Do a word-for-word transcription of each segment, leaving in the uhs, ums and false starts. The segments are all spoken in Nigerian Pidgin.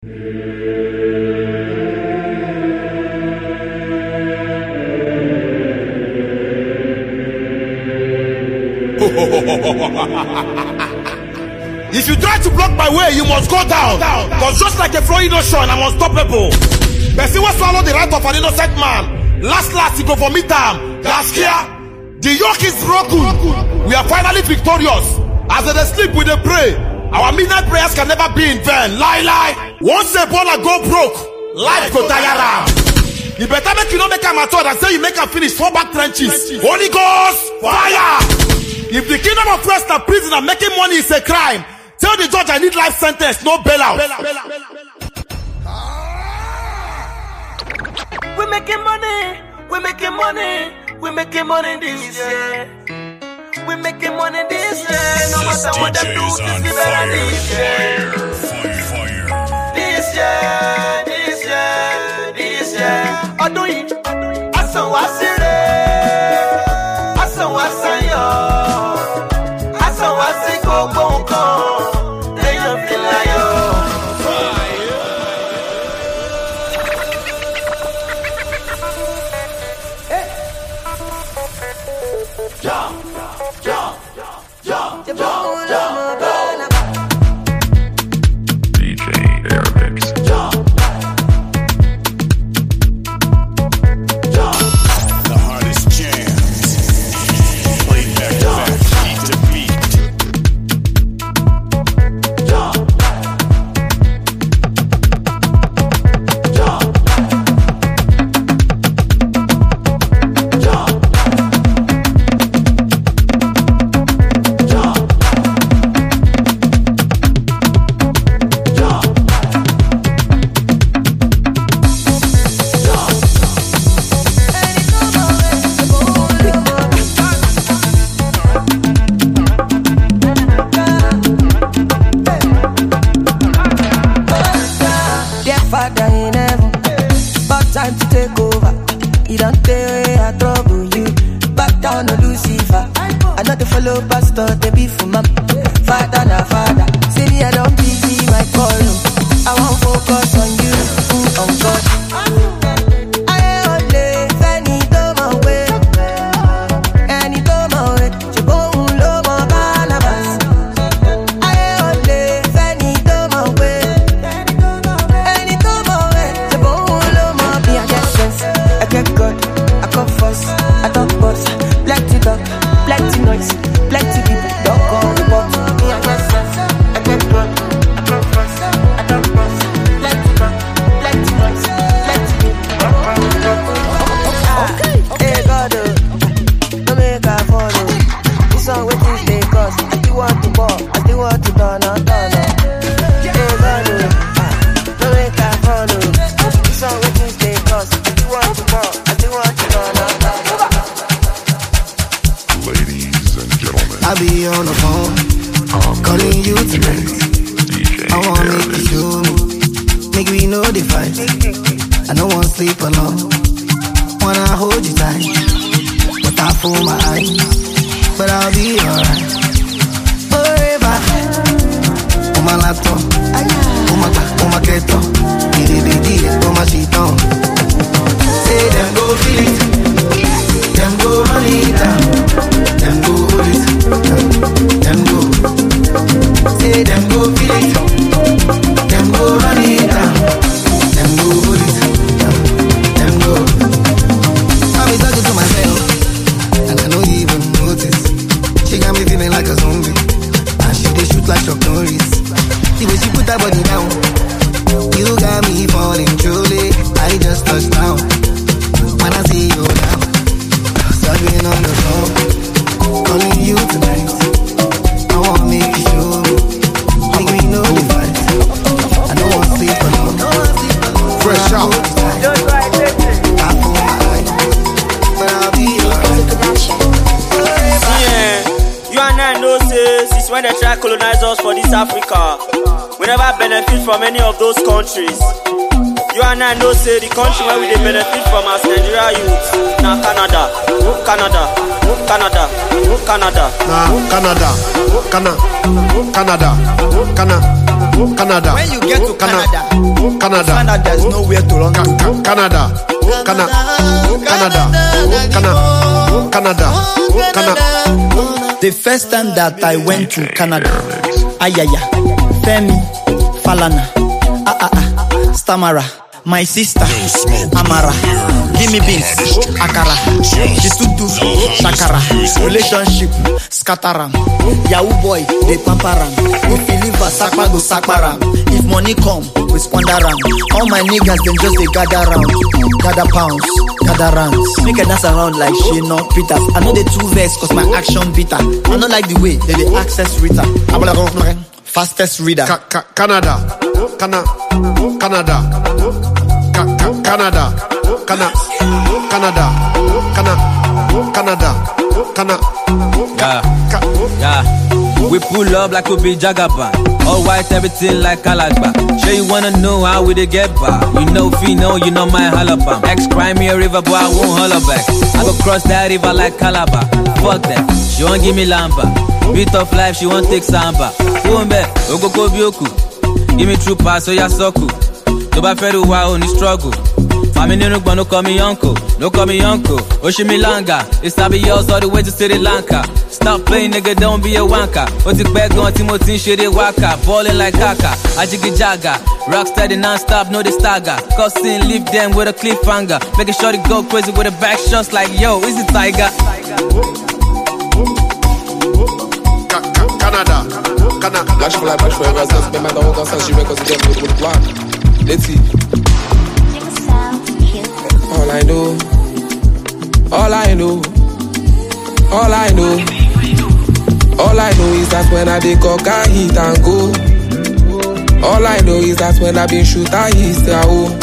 If you try to block my way, you must go down. Cause just like a flowing ocean, I'm unstoppable. Person will swallow the right of an innocent man. Last last, he go for midterm. Last year, the yoke is broken. We are finally victorious. As they sleep, we dey pray. Our midnight prayers can never be in vain. Lie, lie. Once a baller go broke, life go tire am. You better make you not make am at all and say you make am finish four back trenches. Holy Ghost, fire! If the kingdom of Christ and prison and making money is a crime, tell the judge I need life sentence, no bailout. We making money, we making money, we making money this year. We making money this year. No matter what them do, this be better this year. This year, this year, this year. Odoyi, asan wa sire, asan wa sanyo, asan wa si gbogbo nkan, leyan fi layo. Jump, jump, jump, jump, jump, jump. D J Airmix. Jump, jump. The hardest jams. Play back to back, beat to beat. Jump, jump, jump. Father in heaven, about time to take over. You don't tell I trouble you. Back down on Lucifer. I not to follow pastor, they be for my father, na father. See me, I don't busy my call. I won't focus on you, mm, on God. I only fanny to my way. Any to my way. You go low, my Barnabas. I only fanny to my way. I come first, I talk boss, plenty talk, plenty noise, plenty people, don't call the boss. Me, I get sense, I get good, I come first, I talk boss, plenty talk, plenty noise, plenty people, don't call the boss. Okay, hey God, don't make a follow. This song with this they cause, I still want to ball, I still want to turn on, turn on. Hey God, don't make a follow. This song with this they cause, I still want to ball. Ladies and gentlemen, I be on the phone, um, calling you tonight. D J I wanna make you show me, make we know the fight. I don't wanna sleep alone, wanna hold you tight, but I fool my eyes, but I'll be alright. Forever, on my laptop, on my back, on my keto, didi didi, on my sheet on. Say them go feel it, them go run it down, them go hold it, them go. Say them go feel it, them go run it down, them go hold it, them go. I be talking to myself, and I don't even notice. She got me feeling like a zombie, and she dey shoot like Chuck Norris. The way she put that body down, you got me falling truly. I just touched down. When I see you now, start being on the phone, calling you tonight. I wanna make you show me, make me know the fight. I don't wanna sleep alone. Fresh out. I fool my eyes, but I'll be alright. Yeah, you and I know say since when they try colonize us for this Africa, we never benefit from any of those countries. You and I know say the country where we dey benefit from as Nigeria youth, na Canada, Canada, Canada, Canada, Nah, Canada, Canada, Canada, Canada. Canada. When you get to Canada, Canada, find out there's nowhere to run to. Canada, Canada, Canada, Canada, Canada, Canada. The first time that I went to Canada, Ayaya, Femi, Falana, ah ah ah, Stamara, my sister, Amara, give me beans, Akara, Jitutu, Shakara, relationship, Scataram, Yahoo boy, they pamparam, if you live a Sakpago Sakparam, if money come, we squanderam, all my niggas then just they gather round, gather pounds, gather rounds, make a dance around like Shino Peters, I know the two vex cause my action bitter, I don't like the way they they access Rita, I'm fastest reader. Ca- ca- Canada, Cana, Canada, ca- ca- Canada, Cana, Canada, Cana, Canada, Cana. Yeah, yeah. We pull up like we be Jagaban. All white, everything like Calagba. Sure you wanna know how we dey get by? You know Fino, you know my halabam. Ex crime me a river, boy I won't holler back. I go cross that river like Calabar. Fuck that, she won't give me lamba. Beat of life, she won't take samba. Umbe, Ogoko Bioku. Give me true pass, so ya soku. Toba Feru wa only struggle. Family no no call me uncle, no call me uncle. Oshimilanga, it's Sabi yours all the way to Sri Lanka. Stop playing, nigga, don't be a wanker. What's it back on Timothy Shitty Waka? Ballin' like Kaka, Ajiki Jaga. Rock steady non-stop, no the stagger. Cussing, leave them with a cliffhanger. Making sure to go crazy with a back shots like, yo, is it Tiger? Canada, Canada. Lâche pour la page, faut avoir ça, c'est même dans aucun sens, j'y vais quand c'est bien pour le plan. Let's see. All I know, all I know, all I know, all I know is that when I dey cock, I hit and go. All I know is that when I been shoot, I hit the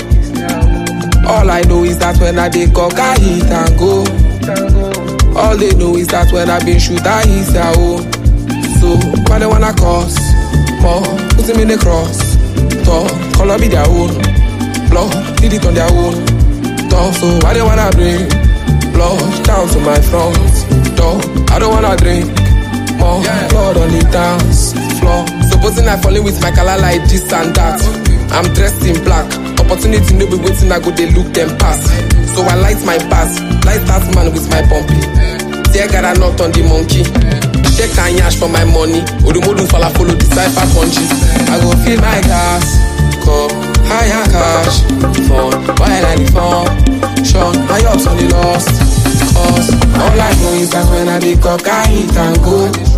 home. All I know is that when I dey cock, I hit and go. All they know is that when I been shoot, I hit the home. So, why they wanna cause more? Put them in the cross. Talk, color be their own. Blood, did it on their own. Talk, so why they wanna bring blood down to my front door? I don't wanna drink more blood on the dance floor. Supposing I falling with my color like this and that. I'm dressed in black. Opportunity no be waiting, I go they look them pass. So I light my pass, light that man with my pumpy. There got a knot on the monkey. Check and yash for my money. Odumodu fala follow the cipher punches. I go fill my gas, call higher cash, phone, while I phone. Sean, my ups on the lost. Cause all I know is that when I be cock, I hit and go.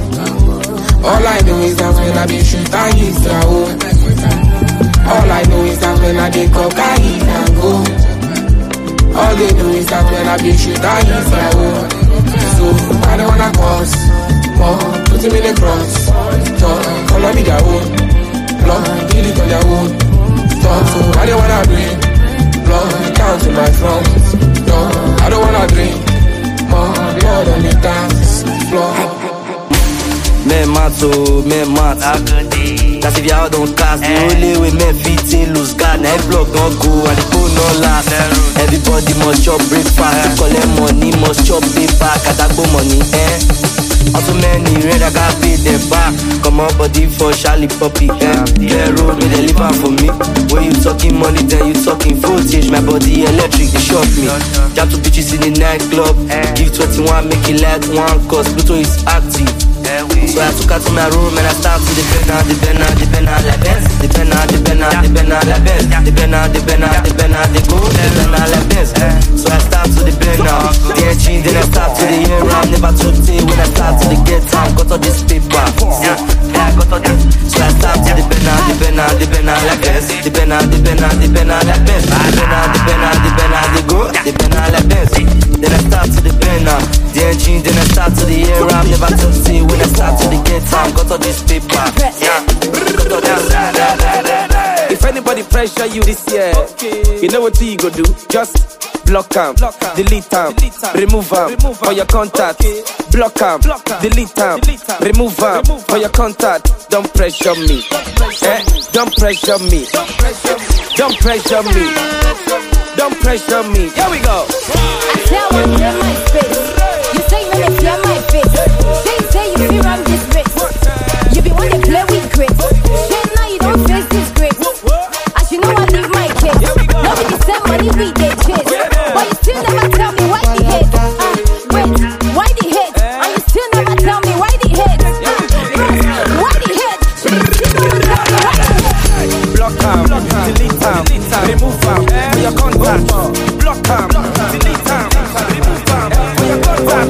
All I know is that when I be shoot, I hit the hole. All I know is that when I be cock, I hit and go. All they know is that when I be shoot, I hit the hole. So I don't wanna cause more, put him in the cross. Talk, color me their own. Blood, kill it on their own. Talk, so I don't wanna bring blood down to my front door. I don't wanna drink more blood on the dance floor. Men mat, oh, men mat. That's if y'all don't cast. The only way men fit in lose guard. Now every block don't go and the phone don't last. Everybody must chop breakfast. To collect money, must chop paper. Katagbo money, eh? Also many red, I got paid them back. Come on body for Charlie Poppy, eh? Clear road, they deliver for me. When you talking money, then you talking voltage. My body electric, they shock me. Jump to bitches in the nightclub. Give twenty-one, make it like one. Cause Pluto is active. So I took her to my room and I started to the penna, the penna, the penna, la Benz. The penna, the penna, the penna, la Benz. The penna, the penna, the penna, the go, the penna, la Benz. So I start to the penna, the engine, then I start to the air round. Never to say when I start to the get time, got all this paper. Yeah, yeah, I got all this. So I start to the penna, the penna, the penna, la Benz. The penna, the penna, the penna, la Benz. The penna, the penna, the penna, the go, the penna, la Benz. Then I start to the penna, the engine, then I start to the air round. Never to say when I start to the get time, got all this paper. Yeah, got all that. If anybody pressure you this year, you know what you go do? Just block them, delete them, remove them for your contact. Block them, delete them, remove them for your contact. Don't pressure me, eh? Don't pressure me, don't pressure me, don't pressure me. Here we go. I tell one in my face. You say no, they fear my face. Say say you fear I'm this race. You be one they play with grace. Say now you don't feel we dey chase. But you still never tell me why the hate. Uh, wait, why the hate? And you still never tell me why the hate. Uh, why the hate? You still never tell me why the hate. Block am, delete am, remove am for your contact. Block am, delete am, remove am for your contact.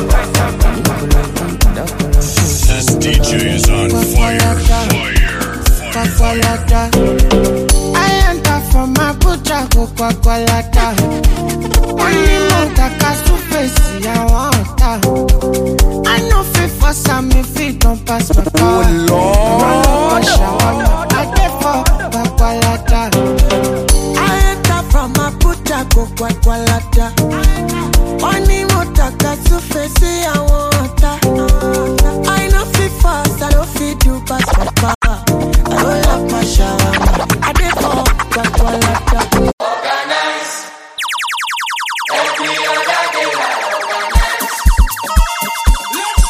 This D J is on fire, fire, fire. I enter from my butcher, go kwakwalata. Only montaka su face, I want her. I know fit for some if it don't pass my power. Oh Lord, I get for kwakwalata. I enter from my butcher, go kwakwalata. Only montaka su face, I want her. I know fit fast, I don't fit do pass my power. I roll up my shower. I did all that while I organize. Every other day I organize. Let's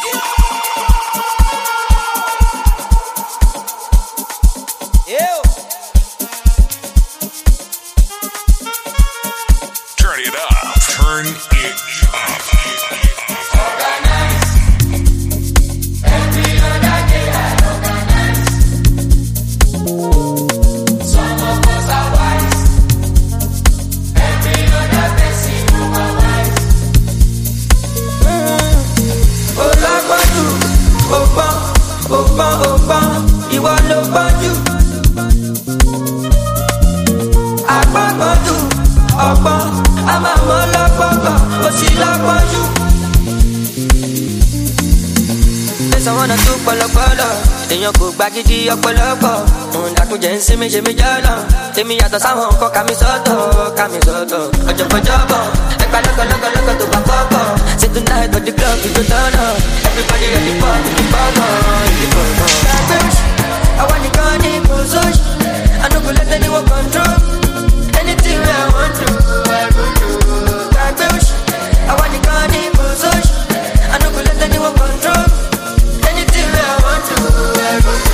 Turn it up. Turn it up. organize. Every other day I organize. Some of us are wise. Every other person who are wise. Olagbaju, Ogbon, Ogbon, Ogbon, ìwọ ló gbọ́njú. Agbọ́gbọ́njú, ọgbọ́n, a máa mọ́ lọ́gbọ́gbọ́n, ó sì lọ́gbọ́njú. Tẹ̀sán wọn náà tún pọ̀lọpọ̀lọ̀, èèyàn kò gbàgídí ọ̀pọ̀lọpọ̀. Òun dàkúnjẹ́ ń sinmi ṣe mí jọ́nà. Èmi yàtọ̀ sáwọn nǹkan ká mi sọ́tọ̀, ká mi sọ́tọ̀. Ọ̀jọ̀gbọ́jọ́bọ̀, ẹgbà lọ́gọ̀lọ́gọ̀lọ́gọ̀ tó bá kọ́kọ́. Say tonight on the club we go turn up. Everybody ready for the bummer, the bummer. I want the gun in position. I no go let anyone control. Anything I want to, I go do. I want the gun in position. I no go let anyone control. Anything I want to, I go do.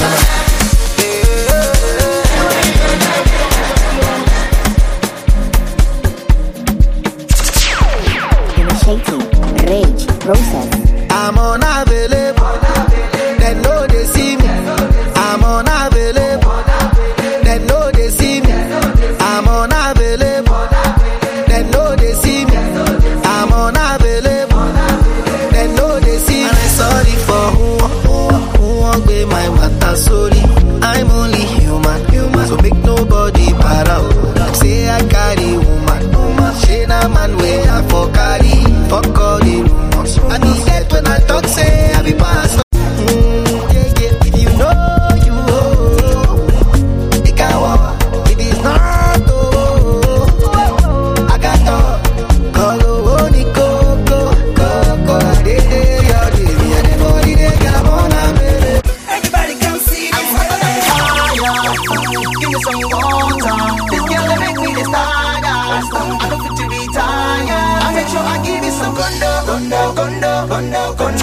Initiating rage process. I'm unavailable. They know they see me. I'm unavailable. They know they see me. I'm unavailable. They know they see me. I'm unavailable. They know they see me. And I'm sorry for who, who, who won't be my matter. Sorry, I'm only human. Human. So make nobody para. Them say I carry woman. Woman. She na man way I for carry. Fuck all the rumors. I need that when I talk, say I be pass. Mm, yeah, yeah. If you know you owe, it can walk. If it's not, oh, I got talk. Call oh, Nico, go, go, go. They, they, you're the me and the body, they get up on a minute. Everybody come see this fire. Give me some water. This girl they make me the stardust. I don't fit to be tired. I make sure I give you some condo, condo, condo, condo, condo.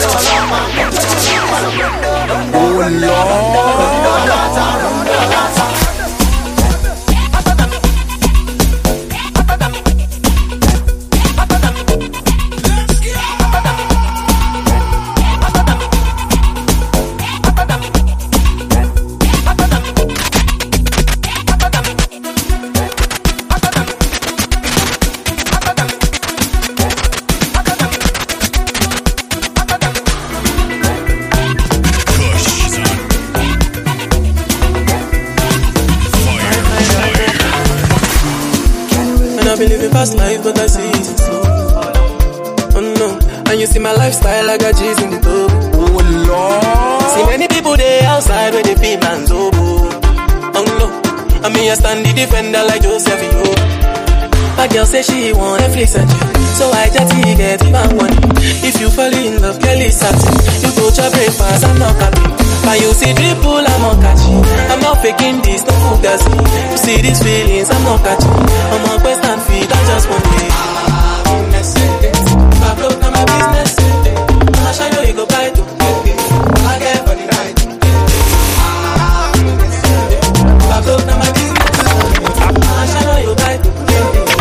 Oh I've been living past life, but I see it slow. Oh no, and you see my lifestyle, I got G's in the top. Oh Lord, see many people there outside where they feel man's oboe. Oh no, I mean I stand the defender like Joseph Yo. My girl say she want Netflix and chill, so I just get even one. If you fall in love, Kelly satin. You go to breakfast, I'm not happy. And you see dribble, I'm not catching. I'm not faking this, no fugazi. You see these feelings, I'm not catching. I'm on quest and feed, I just want it. If I broke down my business, I'ma shine you, you go buy to I get for the night. If I broke down my business, I'ma shine you, you buy to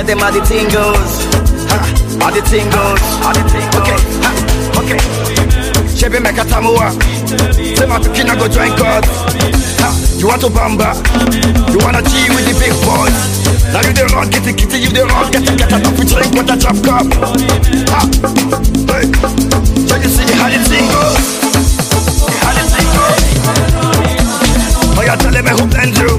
them are the tingles. Ha, are the tingles. Are the tingles. Okay, ha, okay. Chebe make a tamua. Say my pikin go join God. Ha, you want to bamba? You wanna G with the big boys? Now you the wrong, kitty kitty, you the wrong, get a get a top, we drink with a drop cup. Ha, hey. So you see how the thing goes? How the thing goes? Oh, you tell me who blend you?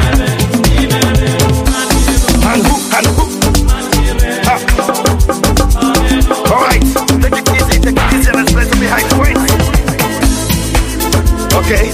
And who, and who? Ha. Alright, take it easy, take it easy, let's play some behind the weight. Okay.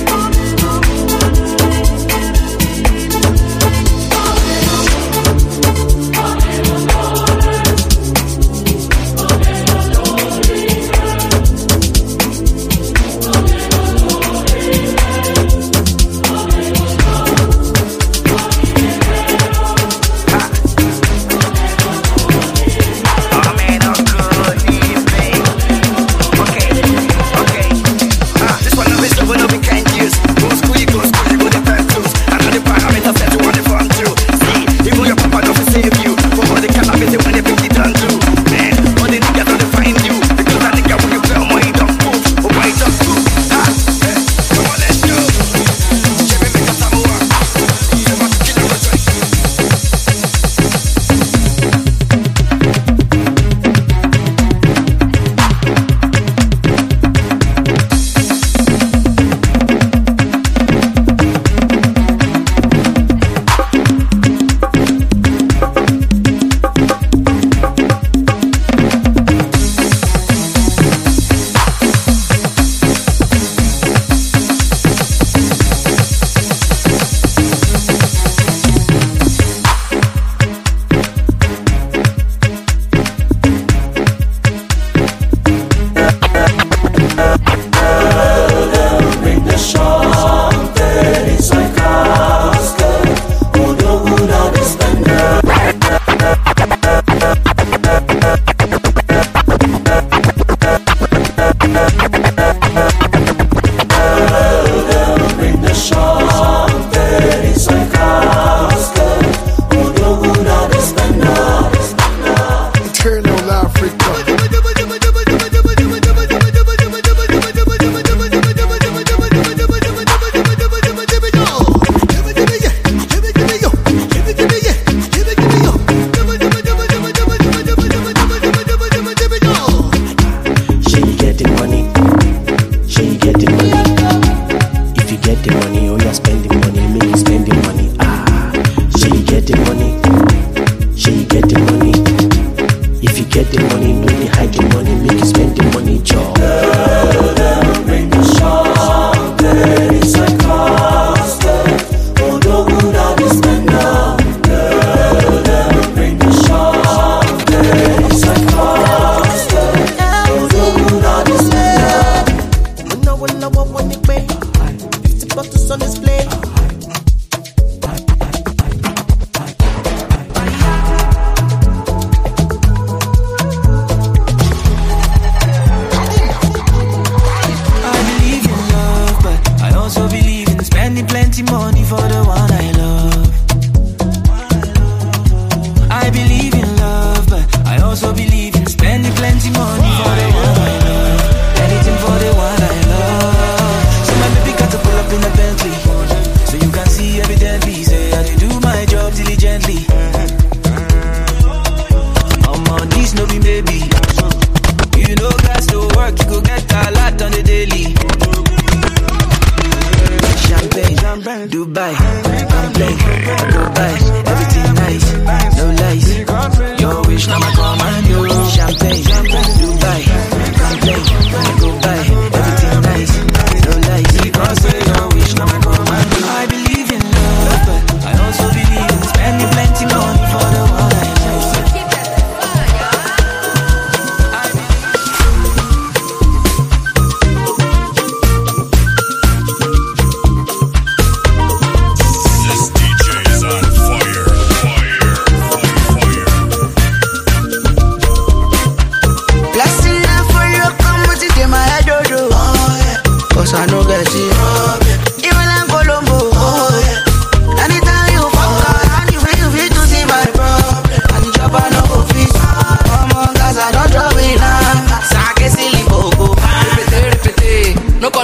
Blessing for you, come with it in my head.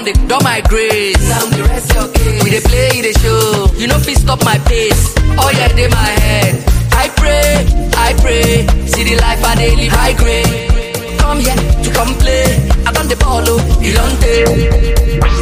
con dey don my grace. Now the rest your case. We dey play the show. You no fit stop my pace. Oh yeah, dey my head. I pray, I pray. See the life I dey live high grade. Come here to come play. I done the ball, oh, you don't take.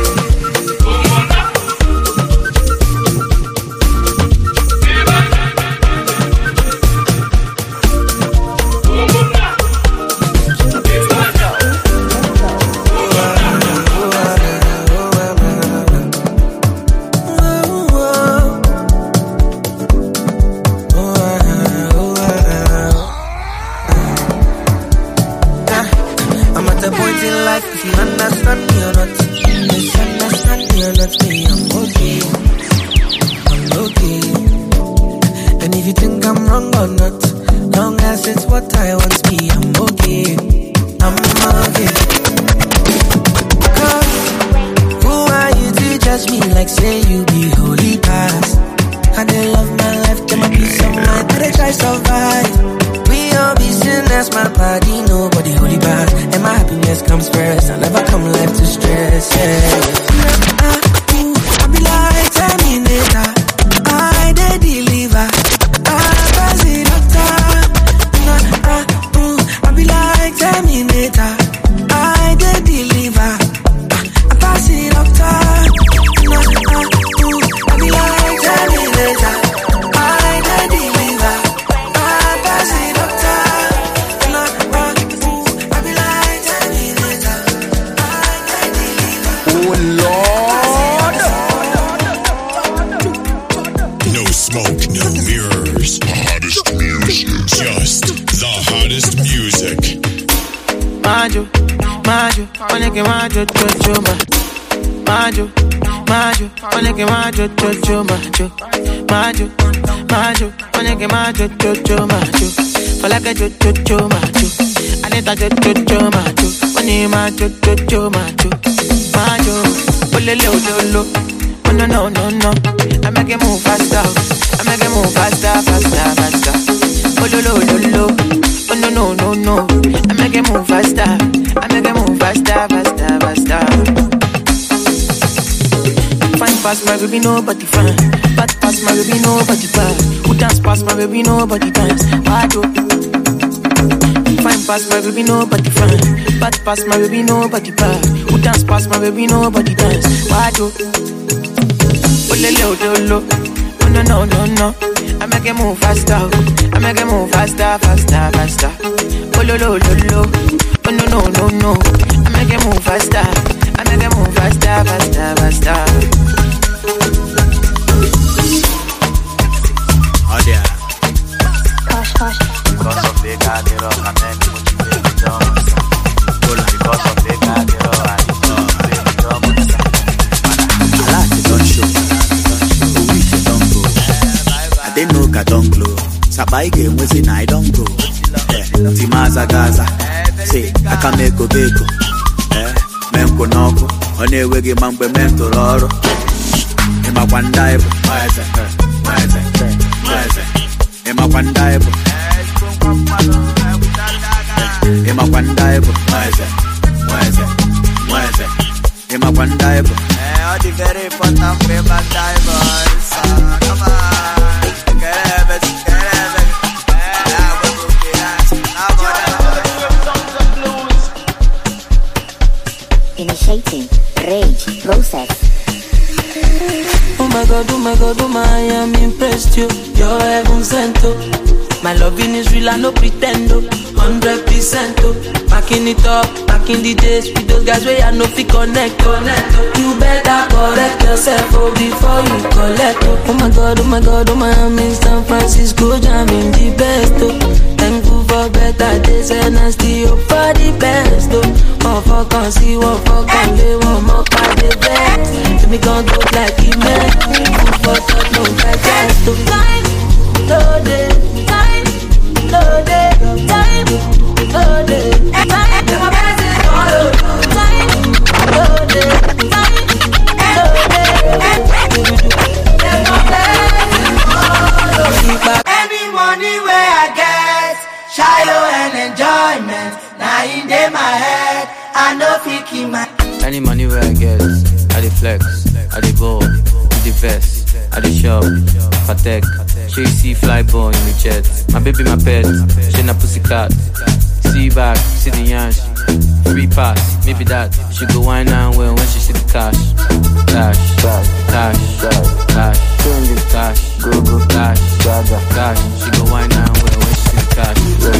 If you understand me or not, misunderstand me or not, me, I'm okay. I'm okay. And if you think I'm wrong or not, long as it's what I want, me, I'm okay. I'm okay. Cause who are you to judge me like say you be holy past? I dey love my life, get my peace of mind, I dey try survive. We all be sinners, my body, nobody holy bad. And my happiness comes first, I never come left to stress, yeah. I, ooh, I be like Terminator, I dey deliver, I pass it doctor. I, ooh, I be like Terminator, I dey deliver, I pass it doctor. I, ooh, I be like Terminator, I dey deliver, I pass it doctor. Smoke, no mirrors. Hottest music. Just the hottest music. Majo, Majo, oneke Majo, Jojo, Majo, Majo, oneke Majo, Jojo, Majo, Majo, Majo, oneke Majo, Jojo, Majo, Falaka Jojo, Majo, Anita Jojo, Majo, Oni Majo, Jojo, Majo, Majo, Olele Ololo. Oh no no no no, I make it move faster, I make it move faster, faster, faster. Oh lo lo lo lo, oh no no no no, I make it move faster, I make it move faster, faster, faster. Fine pass my baby, nobody fine. Bad pass my baby, nobody bad. Who dance pass my baby, nobody dance. Why do? Fine pass my baby, nobody fine. Bad pass my baby, nobody bad. Who dance pass my baby, nobody dance. Why do? Oh lo lo lo, oh no no no no, I make it move faster, I make it move faster, faster, faster. Oh lo lo lo lo, oh no no no no, I make it move faster, I make it move faster, faster, faster. Oh yeah. Hush hush. Because of the guy, they rock and then you put the baby down. Because of the guy, they rock and you put the baby down. I like it on show. They know I don't glow. Sabai game was in I don't go. Timaza Gaza. Say, I can make a beko. Menko Noko. On a wiggy man be mental or. In my one dive. Why is it? Why is it? Why is it? In my one dive. In my one dive. Why is it? Why is it? Why is it? In my one dive. All the very important paper divers. Come on. Initiating rage process. Oh my god, oh my god, oh my, I am impressed you. You're heaven sent oh. My loving is real, I no pretend oh. Hundred percent oh. Backing it up, back in the days with those guys where I no fit connect, connect oh. You better correct yourself oh before you collect oh. Oh my god, oh my god, oh my, I'm in San Francisco jamming the best oh. Thankful for better days and I still hope for the best oh. One for can see, one for can lay, one more for the best. Let me gon' go like it man. Food for thought, no digest oh. Time, loaded, time, loaded, time, loaded, time, my best is loaded, time, loaded, time, loaded. Any money where I get, shallow and enjoyment. Now in day my head, I know fi keep my Any money where I get, I dey flex, I dey ball, with the vest, I dey shop, Patek. She see fly ball in the jet. My baby, my pet, she na pussycat. See back, see the yansh. Free pass, maybe that. She go wine and well when she see the cash. Cash, cash, cash, cash, cash, go go, cash, cash. She go wine and well when she see the cash.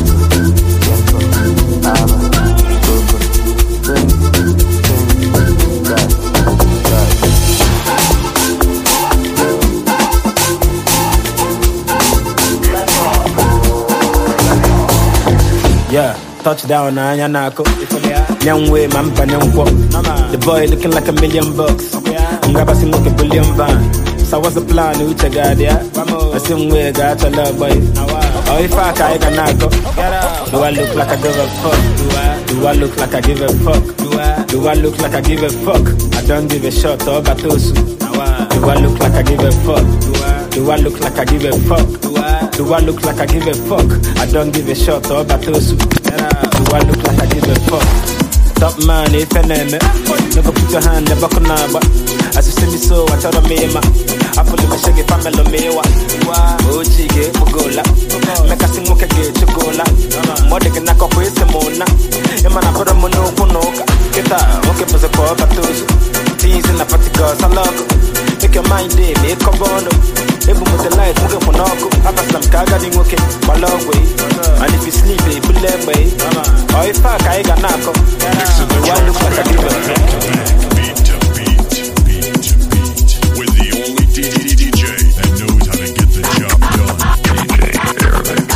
Yeah, touchdown na Yanako. Young way, man, Panyanko. The boy looking like a million bucks. I'm gonna see a billion van. So what's the plan? Which I got, yeah? I sing way, got a love boy. Oh, if I can, I go. Do I look like I give a fuck? Do I? Do I look like I give a fuck? Do I? Do I look like I give a fuck? I don't give a shot, oh, Batosu. Do I look like I give a fuck? Do I? Do I look like I give a fuck? Do I? Do I look like I give a fuck? I don't give a shot, oh, Batosu. Do I look like I give a fuck? Top man, if I name it, no go put your hand in the buckle now, but as you see me so, I tell me, ma. I pull my shaggy family, me, wa. Oh, chige, mugola. Make a sing, moke, get you go la. More than a couple is a mona. And man, I put a mono, monoka. Get out, okay, for the poor, but those teens in the particles, I love. Make your mind day, make a bono. Able with the light, move for Noko. I pass some carga, okay, my long way. And if you sleep, you pull them way. Or if I got Nako. Why look like I give a beat to beat, beat to beat, with the only D J that knows how to get the job done. D J Airmix.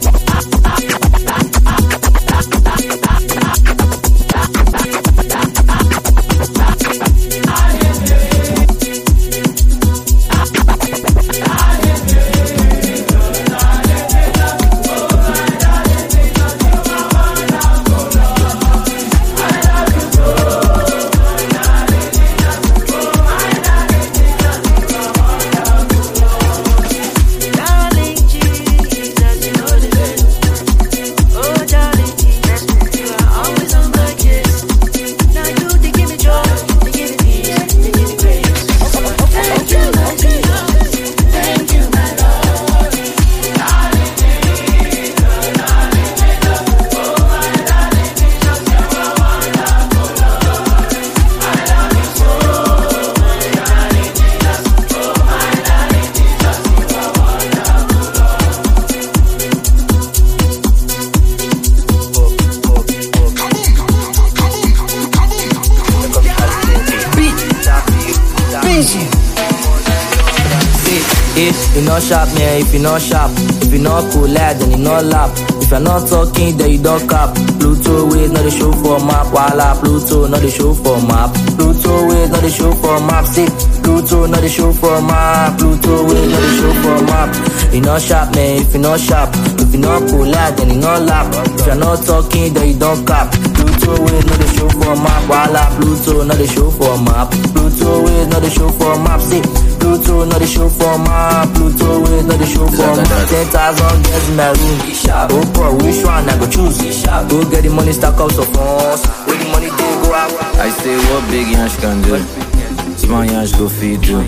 If you not sharp, man, if you not sharp, if you not cool, lad, then you not lap. If you're not talking, then you don't cap. Pluto ways, not the show for map. Walla, Pluto, not the show for map. Pluto ways, not the show for map. See, Pluto, not the show for map. Pluto ways, not the show for map. You not sharp, man, if you not sharp, if you not cool, lad, then you not lap. If you're not talking, then you don't cap. Pluto ways, not the show for map. Walla, Pluto, not the show for map. Pluto ways, not the show for map. See, Pluto, not the show for map. Pluto ways, not the show for map. Ten thousand girls in my room. Oh, boy, which one I go choose? Go get the money, stack out of funds. Where the money they go out. I say what big Yansh can do, small Yansh go feed you.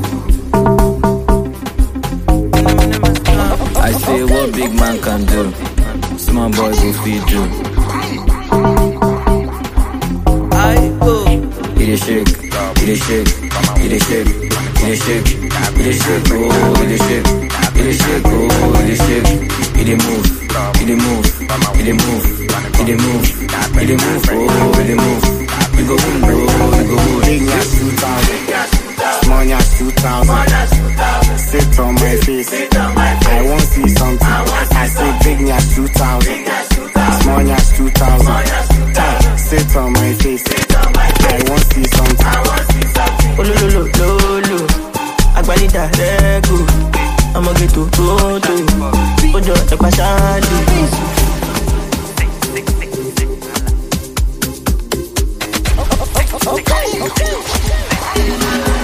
I say what big man can do, small boy go feed you. I go. It is shake, it is shake, it is shake, it is shake, it is shake, oh, it is shake, it is shake, oh, it is shake. It dey move, it dey move, it dey move, it dey move, it dey move, oh, it dey move. We go boom, bro, we go boom. Big Nyash two thousand, small Nyash two thousand. Sit on my face, I won't see something. I say big Nyash two thousand, small Nyash two thousand. Sit on my face, I won't see something. Oh, lo, lo, lo, lo, lo. Agbalita, rego. I'ma get to Toto. Ojo, ekpa shadi. What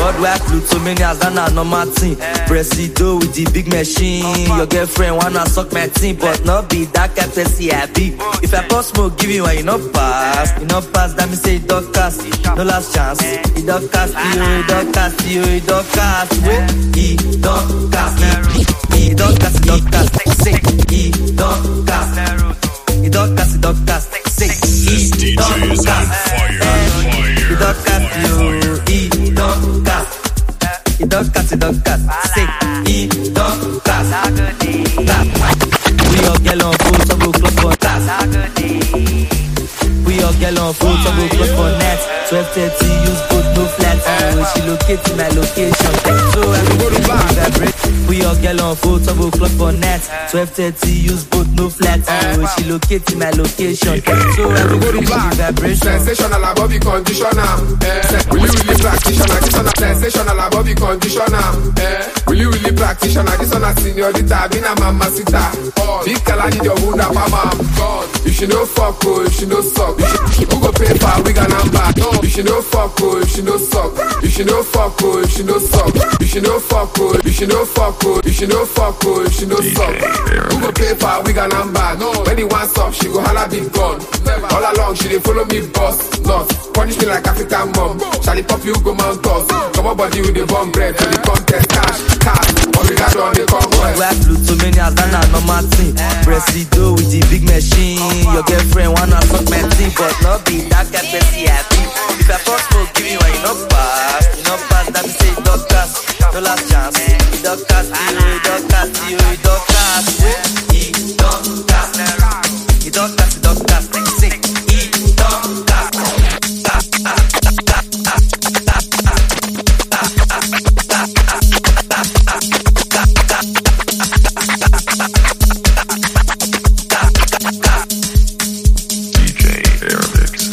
God where Plutomanias than a normal thing. Presido with the big machine. Your girlfriend wanna suck my team, but not be that kind of person I be. If I pass smoke, give you one, you not pass. You not pass, that me say it don't cast. No last chance. It don't cast you, it don't cast you, it don't cast. Wait, it don't cast. It don't cast, it don't cast. Say, it don't cast. It don't cast, it don't cast. Say, it don't cast. It don't cast you, it don't cast. It don't cast, it don't cast. Say, it don't cast. We all get on food, so we'll clock for that. We all get on food, so we'll clock for net. twelve thirty, use both, no flats. So she locate to my location. So everybody vibrate. We all get on food, so we'll clock for net. twelve thirty, use both, no flats. So she locate to my location. So everybody vibrate. Sensational above the conditioner. Eh. Will you really practitioner? This one a sensational above the conditioner. Eh. Will you really practitioner? This one a señorita, been a mamacita. Oh. Big kala need your wound up, mama. God. If she no fuck, oh, if she no suck. Who go pay for we got number? No. If she no fuck, oh, if she no suck. If she no fuck, oh, if she no suck. If she no fuck, oh, if she no fuck, oh, if she no fuck, oh, if she no suck. Who go pay for we got number? No. When he wants up, she go holla big gun. All along she dey follow me boss, not punish me like African mom. Charlie pop you go mount us. Come on body with the bomb bread for the contest. Cash, cash, obrigado on the conquest. Where Plutomanias than a normal thing. Presido with the big machine. Your girlfriend wanna suck my team, but not be that kind of person I be. If I first smoke, give me one, you not pass. You not pass, that me say it don't cast. No last chance. It don't cast you, it don't cast you, it don't cast. It don't cast. It don't cast, it don't cast. Say it don't cast. D J Airmix.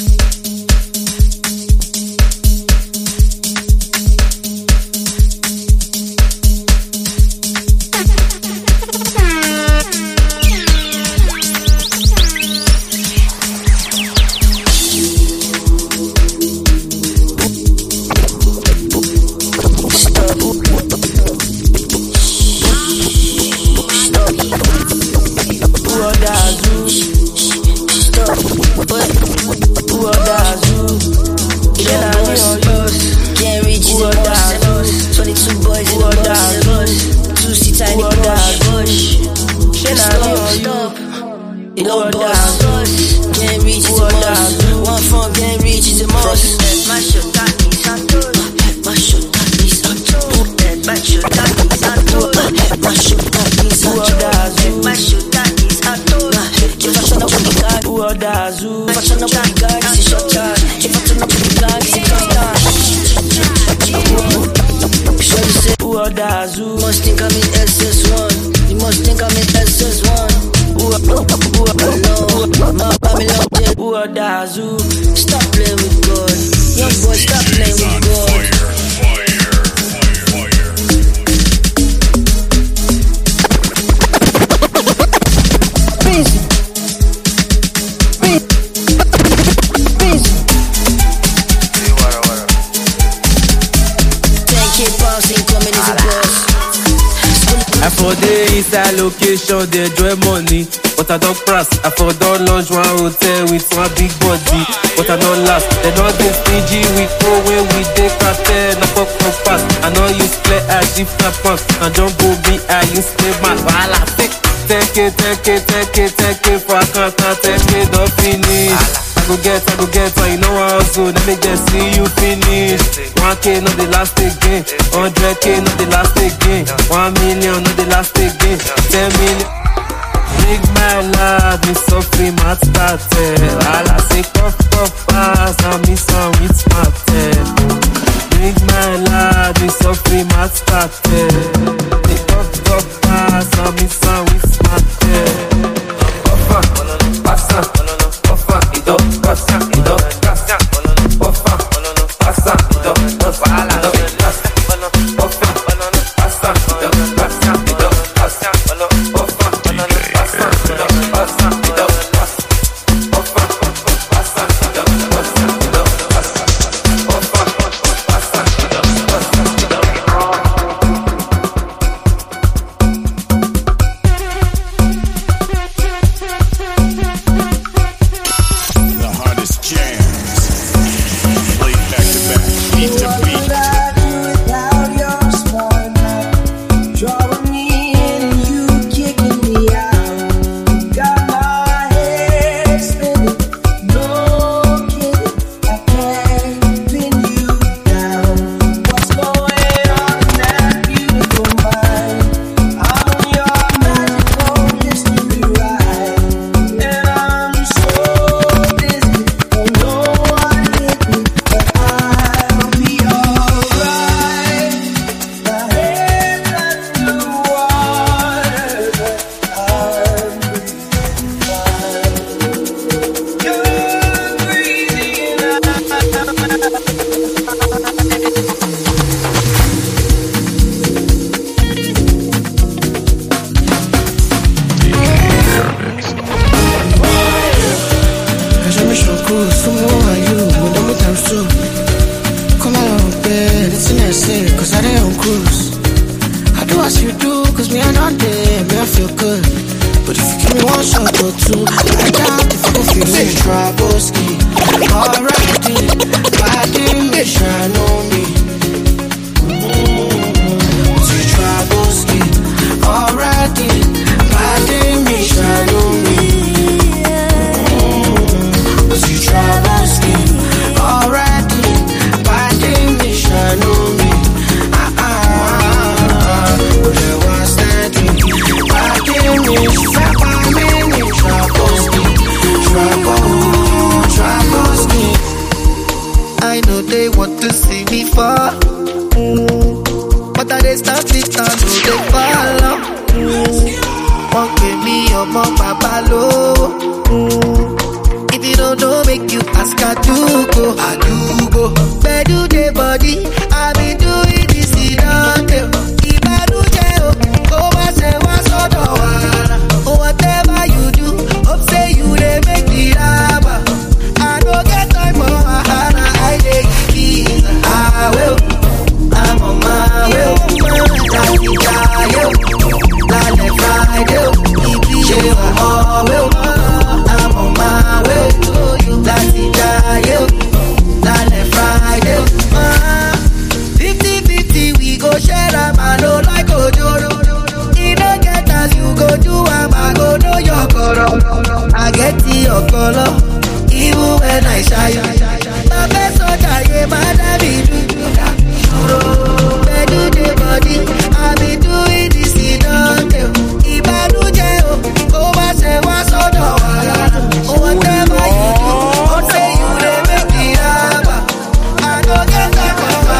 Stop playing with God. Young boy, stop playing with God. I for the inside location, they enjoy money. But I don't press, I for don't launch one hotel with one big body. But I don't last, they don't get stingy with go when we take cartel. No fuck no pass, I know you play as if I pass. And don't go be I use play my wala. Take it, take it, take it, take it, for I can't take it, don't finish. I go get, I go get, but you know how so let me just see you finish. one K not the last again, one hundred K not the last again, one million not the last again, ten million. Big my lad, me suffering my started. All I say puff puff pass, and me some with smarted. Big my lad, me suffering my started. They puff puff pass, and me some with smarted. Puffa, passa, puffa, it up, passa, it up, passa, puffa, passa, it up, puffa, it up, passa, puffa, passa, it up, passa, it up, passa, puffa. to see me fall. Mm. But I dey stop it, I know they follow. Mm. One give me your mom, papa low. Mm. If you don't know, make you ask, I do go, I do go. Where do they body? I be doing this in a day. If I do jail, go and say what's on the wall. Whatever you do, hope say you they make me laugh. I don't get time for a hand, I dey give it. I will, I'm on my way. Daddy, I Lale Friday, if you are will, I'm on my way to you. Daddy, I Lale Friday. Fifty fifty, we go share a man, no like Ojoro. If don't get as you go do, I go know your color. I get your color, even when I shy. My best on die, my daddy do. Where do the body? I be doing this in a day. If I do jail, go and say what's on the wall. Whatever you do, don't say you dey make me laugh. I don't get time for my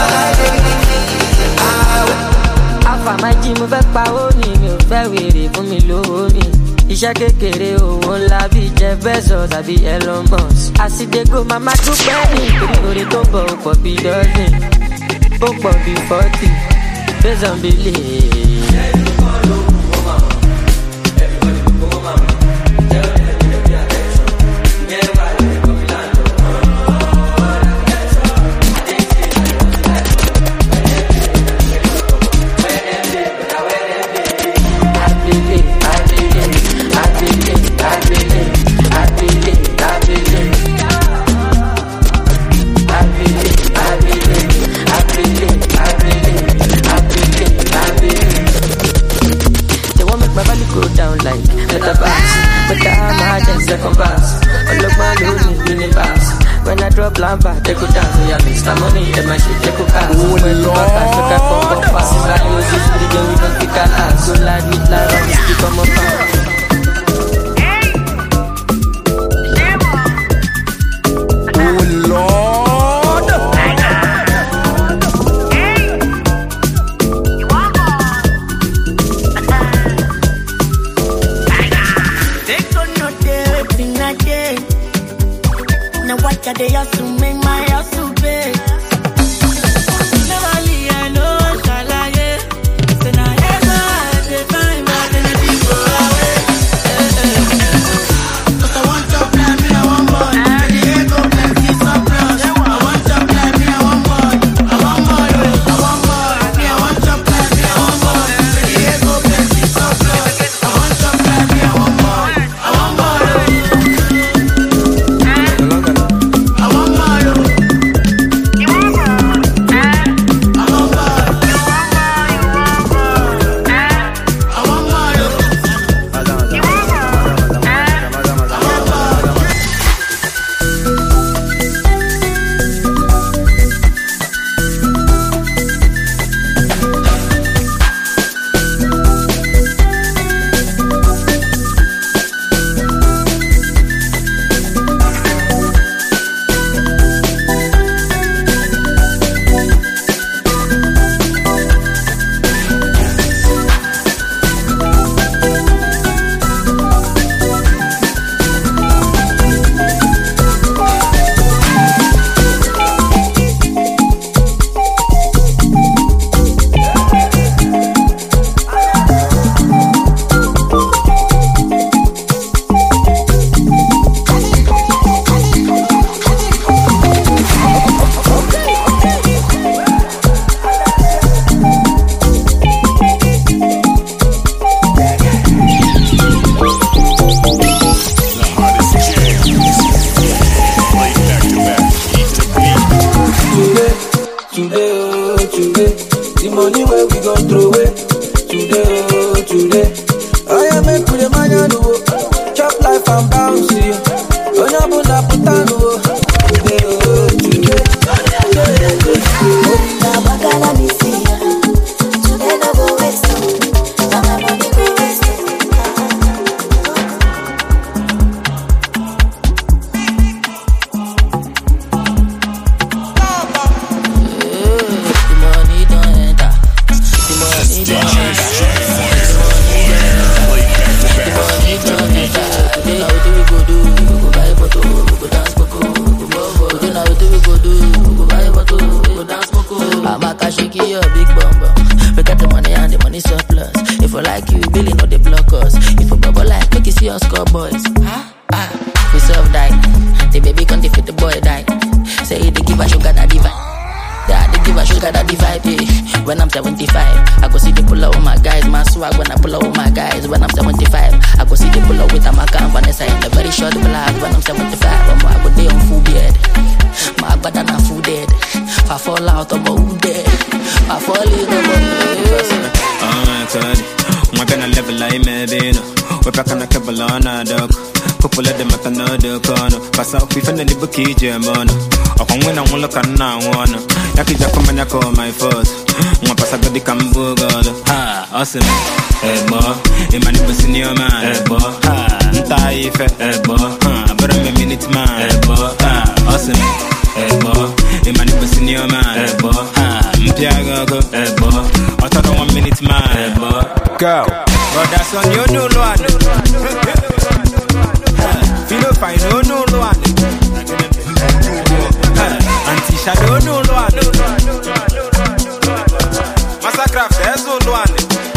Àfà máa jí mo fẹ́ pa ó ní mi ò fẹ́ wèrè fún mi lówó ni. Iṣẹ́ kékeré owó ńlá bíi Jeff Bezos tàbí Elon Musk. Àsìdégò màmá dúpẹ́ ní ìpínlẹ̀ tó bọ̀ ó pọ̀ bí dọ́sìn. Ó pọ̀ bí fọ́tì, based on belief. When I drop lamba, they go down, so yeah, Mister Money, then my shit, they go cast. When you got cash, look at for one pass. If I use this video, we don't pick a ass. So like me, like I'm stick on my phone. They also make my house to pay. Never leave, I know, shall I, yeah. So now ever I dey find my energy go away. Cause I want to play me, I want more. The ego plenty surplus. I want to play me, I want more. I want more, I want more. Me, I want to play me, I want more. The ego plenty surplus. I want to play me, I want more. I want more. give you a big bum bum. We got the money and the money surplus. If we like you, Billy know they block us. If we bubble like, make you see us score boys. Huh? Ah, we serve die. The baby can't defeat the boy die. Say they give a sugar daddy vibe. Yeah, they give a sugar daddy vibe. Yeah. When I'm seventy-five, I go see the pull up with my guys. My swag when I pull up with my guys. When I'm seventy-five, I go see the pull up with my and Vanessa in the very short black. When I'm seventy-five, I'm I go day on full beard. My bad and I'm full dead. If I fall out, I'm all dead. I fall in the money. Ah, sorry. I'm gonna level like me, Bino. We're back on the cable on a dog. Couple of them at another corner. Pass out, we find the bookie, German. I can win and look at now one. Yaki Jacob and Yako, my first. I'm a passago di Cambo, ha, awesome. Hey, boy, in my neighbor senior man. Hey, boy, ha, Taife. Hey, boy, ha, but I'm a minute man. Hey, boy, ha, awesome. Hey, boy, in my neighbor senior man. Hey, boy, ha, Mpiago. Hey, boy, I thought one minute man. Hey, boy, go. But that's on you, no one. Feel fine, no, no, no one. Anti-shadow, no, no one. Massacraft, there's no one.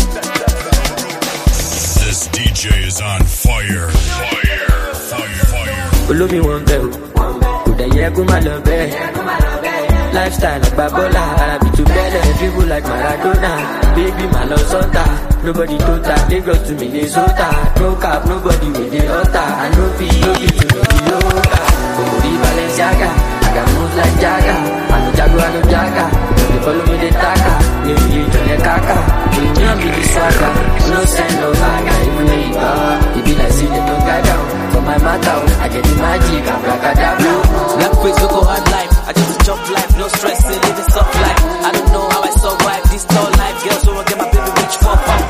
This D J is on fire. Fire. Fire. Fire. Follow me one bell. Could I hear go my love lifestyle like Babola. I be too bad people like Maradona. Baby, my love Santa. Nobody told that. They go to Minnesota. No cap, nobody with the altar. I know be, no be to no be yoga. Omori Balenciaga. I got moves like Jaga. I know Jago, I know Jaga. They follow me, they taka. Maybe you turn your kaka. You know me the swagger. No send no haga. Even though you are, it be like see they don't guide down. For my matter, I get the magic. I'm like a dablo. Black face, look hard life. I just jump life, no stress, living soft life. I don't know how I survive this tall life. Girls who won't get my baby rich for fun.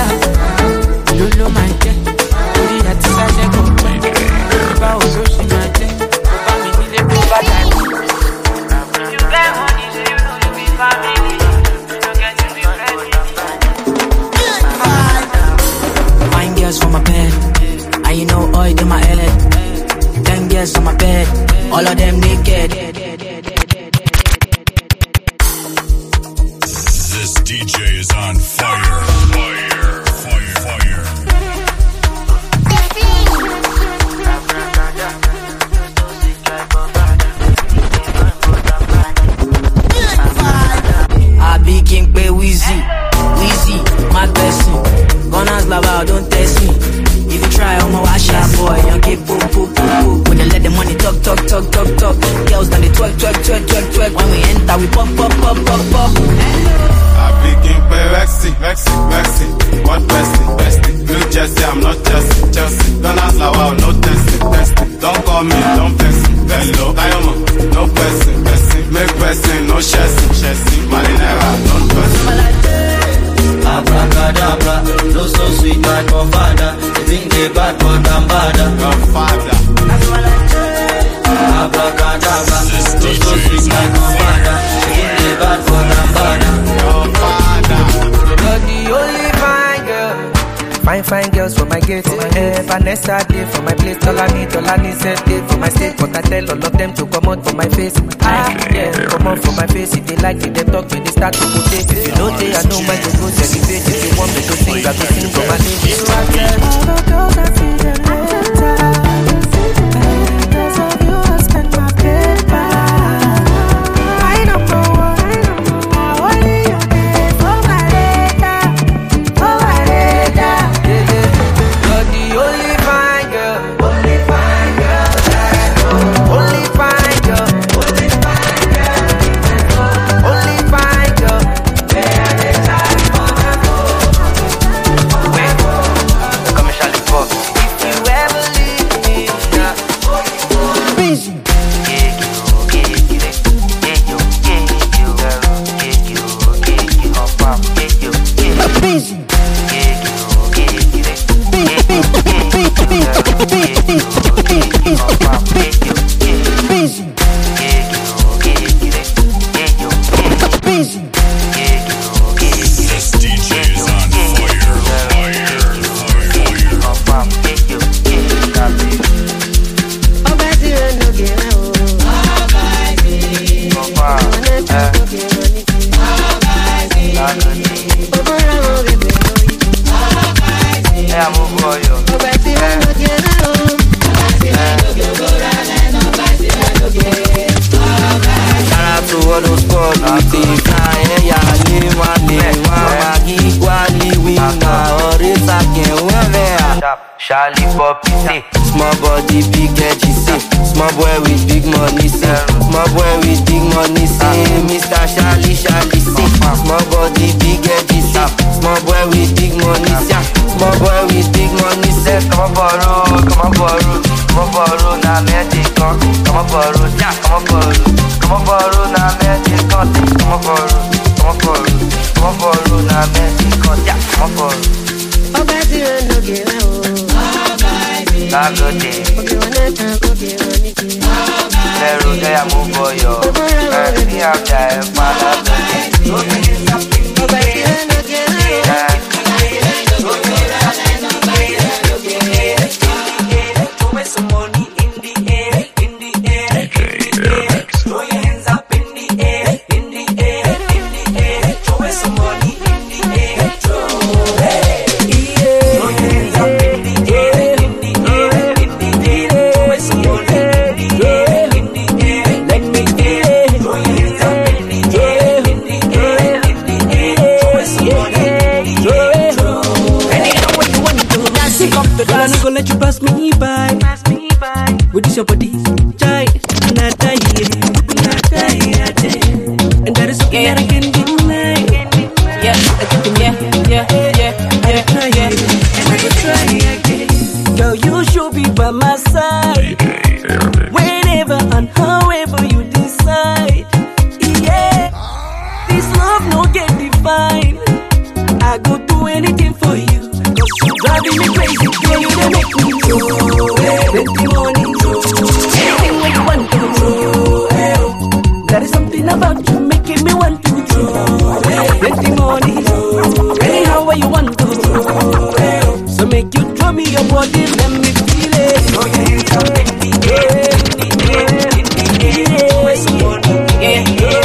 Lolo my dear, only that is a check up. About Oshima. boy in my head. Ten girls on my bed, all of them naked. This D J is on fire. Fire, fire, fire. I be king pay Weezy, Weezy, my blessing. Gunners love out, don't test me. If you try, I'ma wash out, boy. You get boop, boop, boop, boop. When you let the money talk, talk, talk, talk, talk. Girls done the twerk, twerk, twerk, twerk, twerk. When we enter, we pop, pop, pop, pop, pop. I be king pay Vexy, Vexy, Vexy. What bestie, bestie? New Jersey, I'm not Chelsea, Chelsea. Gunners love out, no testing, testing. Don't call me, don't vex me. Hello, Diamond, no person, person. Make person, no chassis, chassis. Marinera, don't person. Abracadabra, no so sweet like my father. They think they bad but I'm badder. Your father. Abracadabra, no so sweet like my father. They think they bad but I'm badder. Your father. You're the only fine girl. Fine, fine girls for my gate. Eh, Vanessa day for my place. All I need, all I need set day for my state. But I tell all of them to come out for my face. Ah, yeah, come out for my face. If they like it, they talk when they start to put it. If you know they, I know my go go celebrate. If you want me to sing, I will sing for my lady. So I tell all the girls I see them all the time. Because of you, I spend my paper. I don't know what, I don't know how. Only you pay for my radar, for my radar. You're the only fine girl, only fine girl that I know. Only fine girl, only fine girl, only fine girl. Where they try for the Come Charlie Fox. if you ever leave me, yeah. Busy. Busy. Busy. Busy. This D J is on fire. Fire, fire, Shout out to all those squad with the fly. Yeah, you want me, want me, equally winner. Or it's a game, whoever. Charlie Poppy, say. Small body, big edgy, say. Small boy with big money, say. Small boy with big money, say. Mister Charlie, Charlie, say. Small body, big edgy, say. Small boy with big money, say. Small boy with big money, say. Come on, borrow, come on, borrow. Come on, borrow, now magic on. Come on, borrow, yeah, come on, borrow. Come on, borrow, now magic on. Come on, borrow, come on, borrow. Come on, borrow, now magic on. Yeah, come on, borrow. Lágòdè. Lẹ́rù kẹ́yà mú bọ̀yọ̀. Ẹ ní àjà ẹ̀ pa I'm not gonna let you pass me by. With this your body, chai, not die, not die, and that is okay. I can deny. Yeah, I can, yeah, yeah, yeah, yeah, try it, and I can try again. Girl, you should be by my side, whenever and however you decide. Yeah, this love no get defined. I go do anything for you. Driving me crazy, girl, you don't make me go. Plenty money, anything when you want to do. There is something about you making me want to do. Plenty money, anyhow where you want to do. So make you draw me your body, let me feel it. Oh yeah, you can make me yeah, yeah, yeah,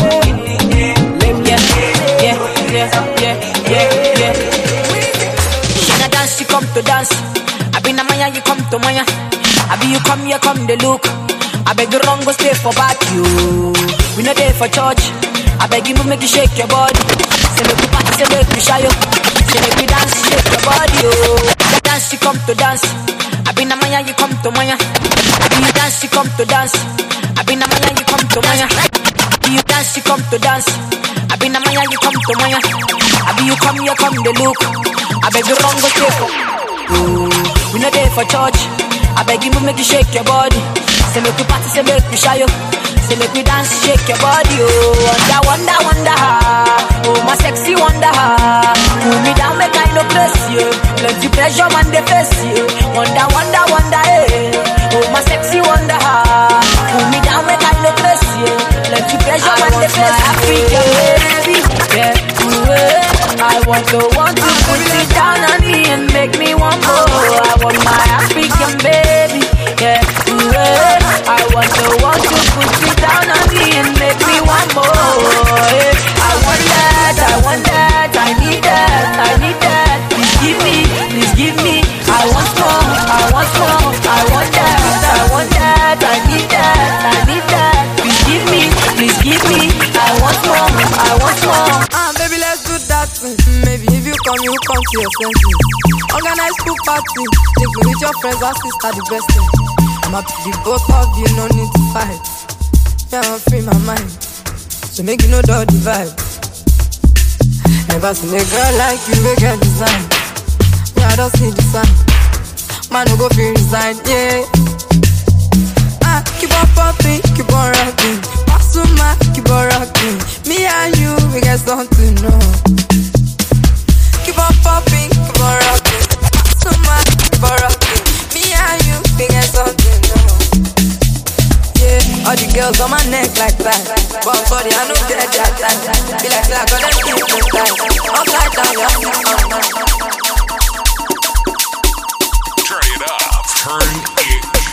yeah, yeah, yeah. Shana dance, you come to dance. I been a maya, you come to maya. I be you come here, come the look. I beg you wrong, go stay for back you. We not there for church. I beg you move, make you shake your body. Say make you party, say make you shy you. Say make you dance, shake your body, oh. Dance, you come to dance. I been a maya, you come to maya. I be you dance, you come to dance. I been a maya, you come to maya. I be you dance, you come to dance. I been a maya, you come to maya. I be you come here, come the look. I beg you wrong, go stay for. Oh, we not there for church. I beg you move, make you shake your body. Say make you party, say make you shy you. Say make me dance, shake your body, oh. Wonder, wonder, wonder, oh my sexy wonder. Pull me down, make I no place you. Plenty pressure, man, they face you. Wonder, wonder, wonder, eh. Oh my sexy wonder. Pull me down, make I no place you. Plenty pressure, man, they face you. African baby, yeah, yeah. I want to, want to put it down on me and make me one more. I want my African baby, yeah, yeah. I want to, want to put it down on me and make me one more. Yeah. I want that, I want that, I need that, I need that. Please give me, please give me. I want more, I want more, I want that, I want that, I need that, I need that. Please give me, please give me. I want more, I want more. Ah, baby, let's do that thing. Maybe if you come, you come to your senses. Organize pool party. Take me with your friends, our sister, the best thing. I'm happy the both of you, no need to fight. Yeah, I'm free my mind. So make you know the vibe. Never seen a girl like you, we get design. Yeah, I don't see the sign. Man, no go feel resign, yeah. Ah, keep on popping, keep on rocking. Pass on my, keep on rocking. Me and you, we get something, no. Keep on popping, keep on rocking. Pass on my, keep on rocking. Me and you, we get something, no. Yeah, all the girls on my neck like that. But sorry, I know get that time. Be like, like, I got keep the time. Upside down, you're six on nine. Turn it up, turn it up.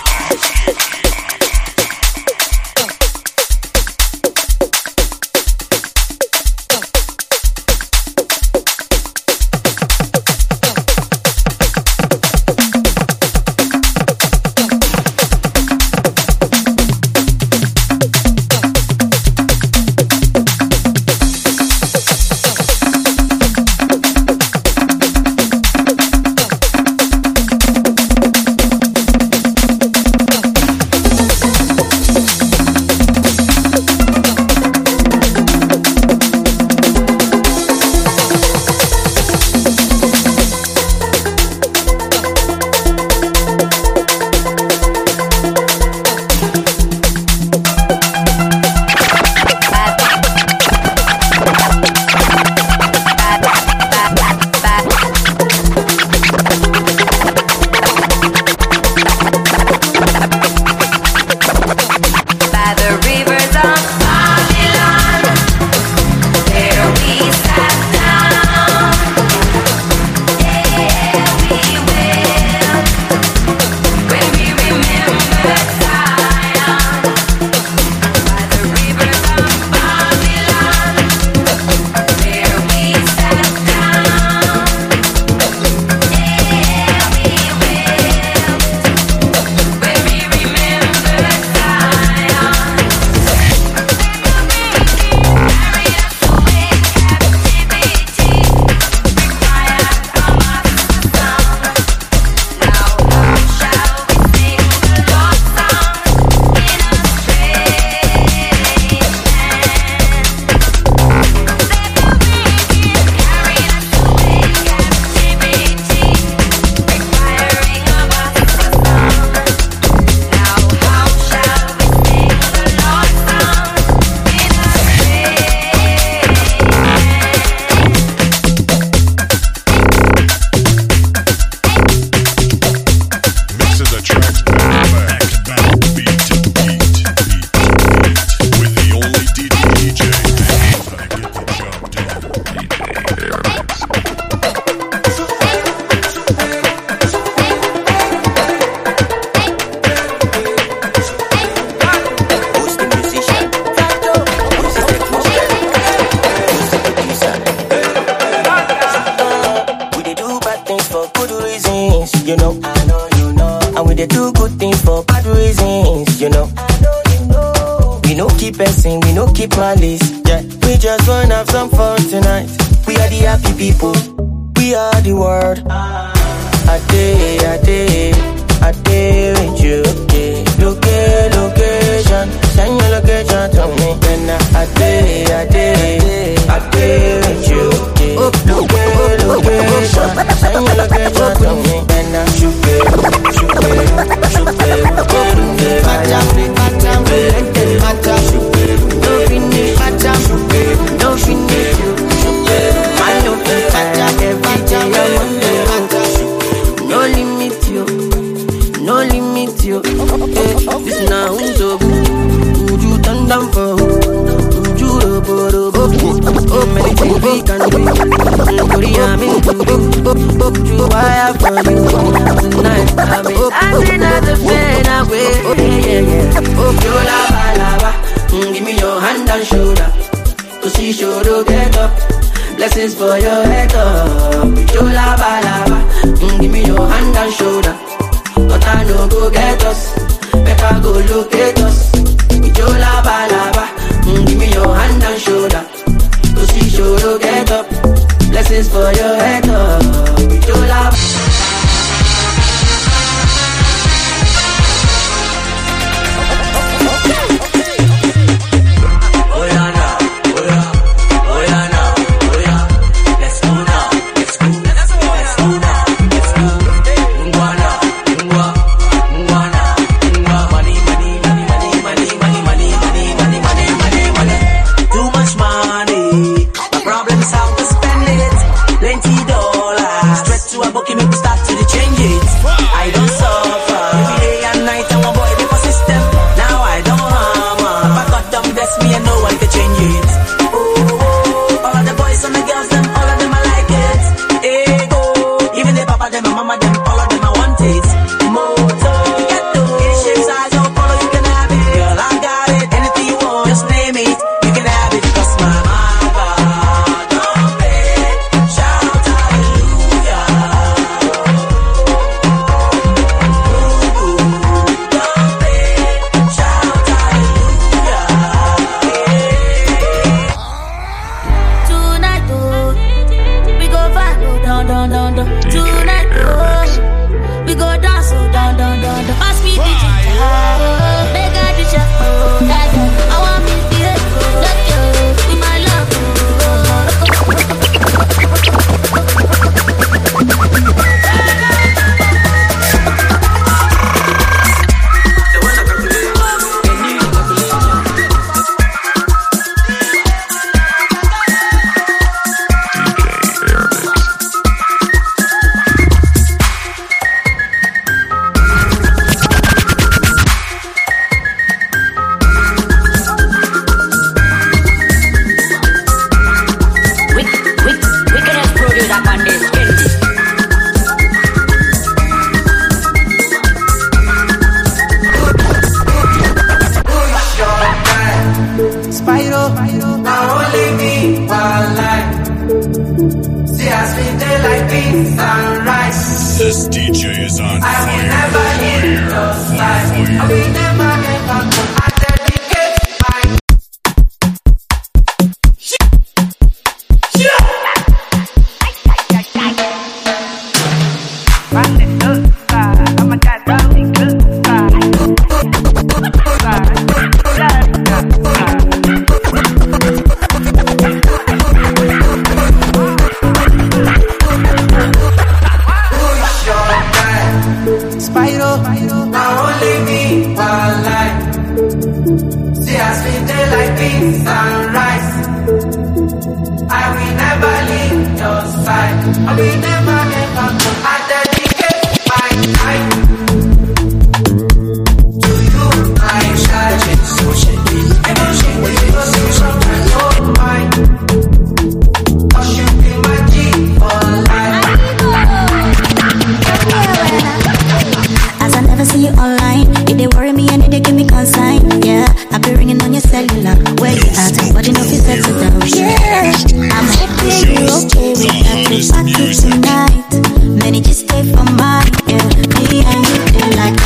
And we dey do good things for bad reasons, you know. We no keep passing, we no keep malice. Yeah, we just wanna have some fun tonight. We are the happy people, we are the world. A day, a day, a day with you. Yeah. Loca- location, send your location to me. Then a day, a day, a day with you. Yeah. Loca- location, send your location to me. Then I shoot it, shoot it, shoot it, shoot it. Macha, macha, macha, shoot it. No finish, macha, shoot it. No finish, shoot it. I know it, macha, every day I'm on the macha. No limit you, no limit you. Hey, this now so good. Would you turn down for? Would you robo robo? Oh, many things we can do. Korea, I'm into you. Would you wire for you tonight? I'm in. I'm in the pain away. Yeah, yeah. Oh, you lava lava. Give me your hand and shoulder. Cause she sure to get up. Blessings for your head up. You lava lava. Give me your hand and shoulder. But I know go get us. Better go locate us. You lava lava. Give me your hand and shoulder. Cause she sure to get up. Blessings for your head up. You lava. This D J is on fire. Tonight, many just stay for mine, yeah. Me and you feel like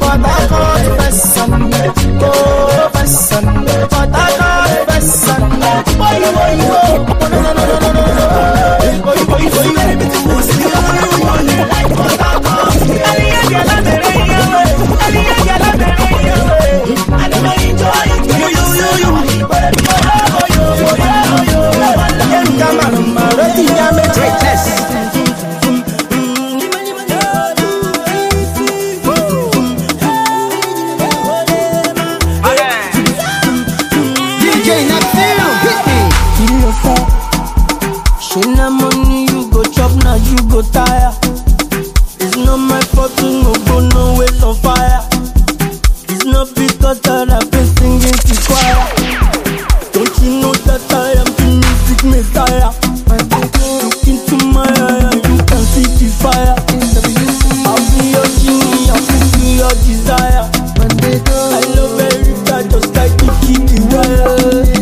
But I can't person, oh person, but I can't person. Boy, boy, boy, no, no, no, no, no, no. Boy, boy, boy, baby, tu música, but I can't. Aliya ya la mereya, aliya ya la mereya. I never enjoy it, you, you, you, you. Oh, yo, yo, yo, yo, yo. Come on, man, roti ya me greatness. Money you go chop now you go tire. It's not my fault to no go no ways on fire. It's not because that I've been singing to choir. Don't you know that I am the music messiah? Look into my eye and you can see the fire. I'll be your genie, I'll fulfill your desire. I love every guy just like to keep the wire.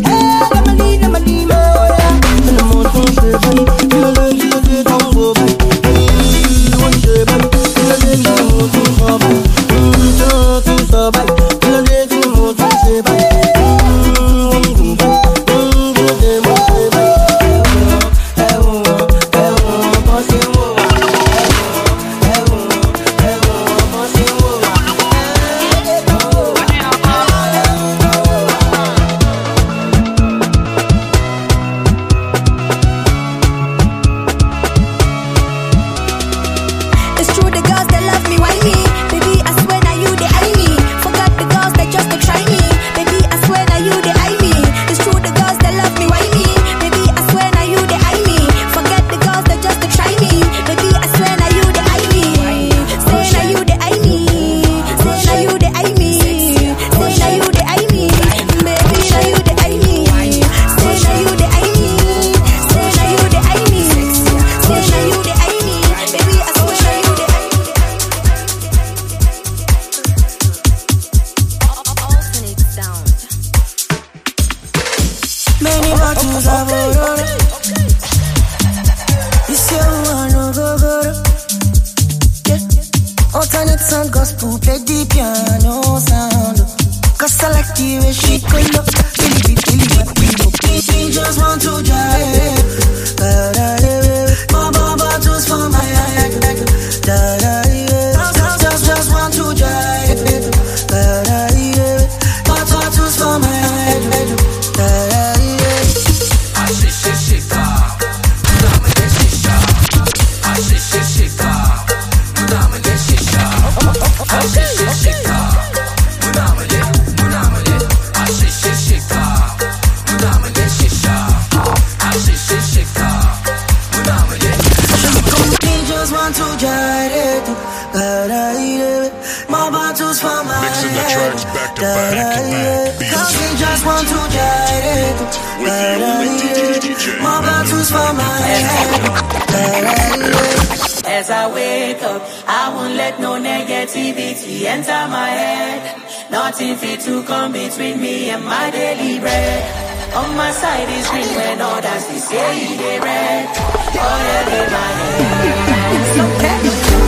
As I wake up, I won't let no negativity enter my head. Nothing fit to come between me and my daily bread. On my side is green when others they say they red. Oil in my head. It's okay.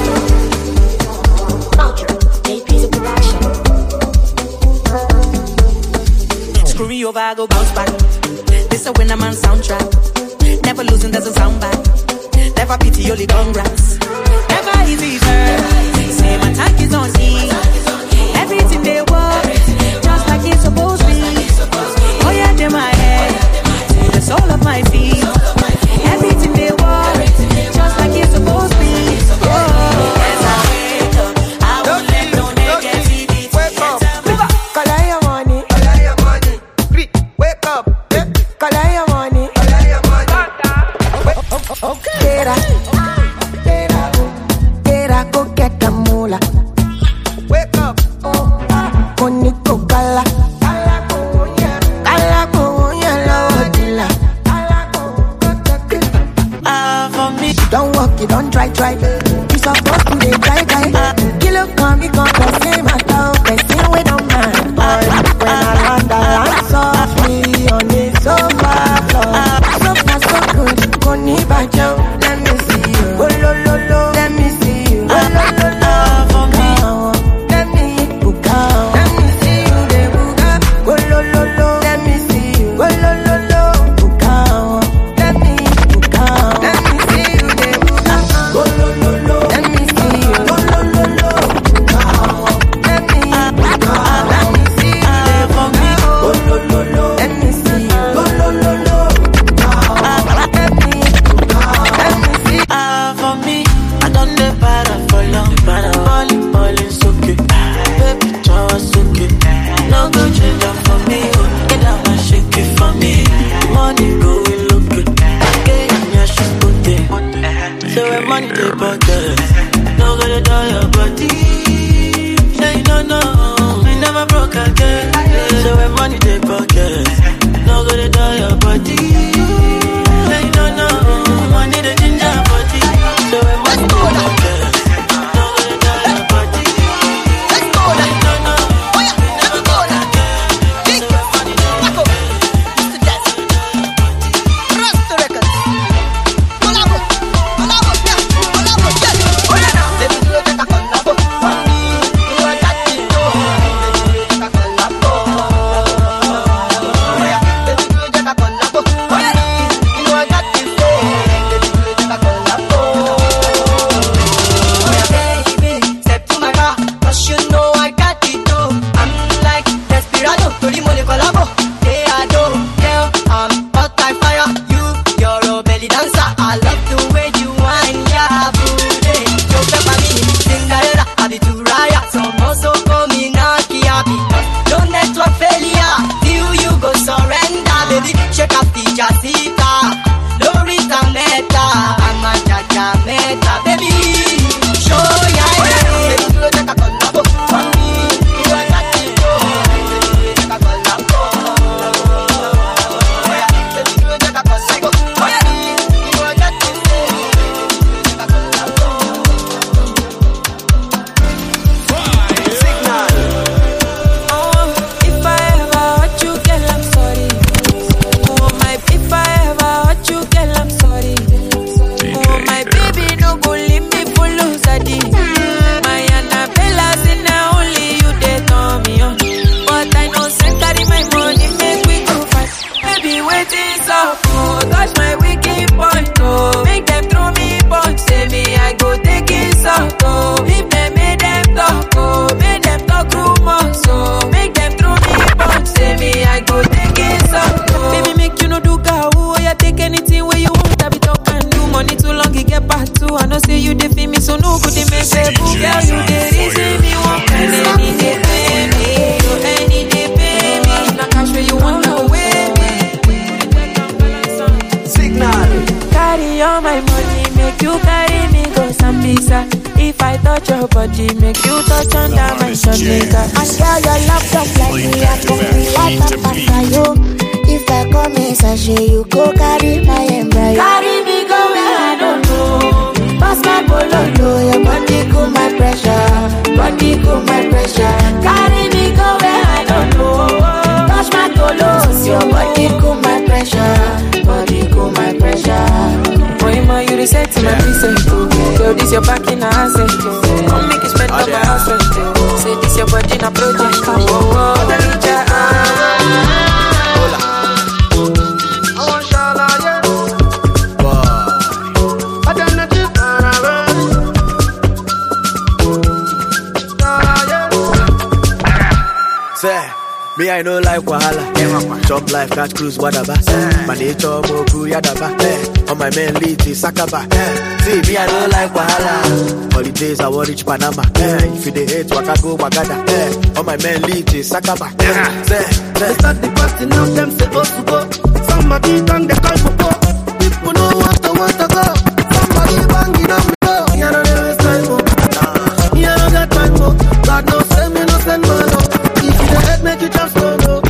Screw me over, I go bounce back. This a winner man soundtrack. Never losing, there's a sound back. Never pity, only congrats. Never easy, sir. Say my tank is on C. Everything they want, just like it's supposed to be. Oh yeah, they my head, the sole of my feet. Everything they want, just like it's supposed to be. Oh, as I wake up, I won't let no negativity enter my head. Collect your money, collect your money. Wake up, collect your money, collect your money. Okay. Tera, tera, tera, go get the moolah. Wake make you touch under my shirt, nigga. And girl, your love just like me, I can be like a papayo. If I come in sachet, you go carry my embryo. Carry me go where I don't know. Pass my bololo, your body cool my pressure. Body cool my pressure. Carry me go where I don't know. Touch my tolos, your body cool my pressure. Body cool my pressure. Boy, ma, you reset to my preset. Yo, this your back in a asset. Come make you spend on my asset. Say this your body in a project. Oh, oh, oh, the ninja, ah. Me, I know like Wahala. Jump life, catch cruise, whatever. My nature, Moku, Yadaba. On my main lead, is Sakaba. See, me, I know like Wahala. Holidays, I want reach Panama. If you hate, Waka go, Wagada. On my main lead, is Sakaba. They start the party, now them say, oh, to go. Somebody done the call for go. People know what to want to go. Somebody bang it up, go. You know, there is time for. You know, that time for. God knows, send me, no send no, no. Make you just go low.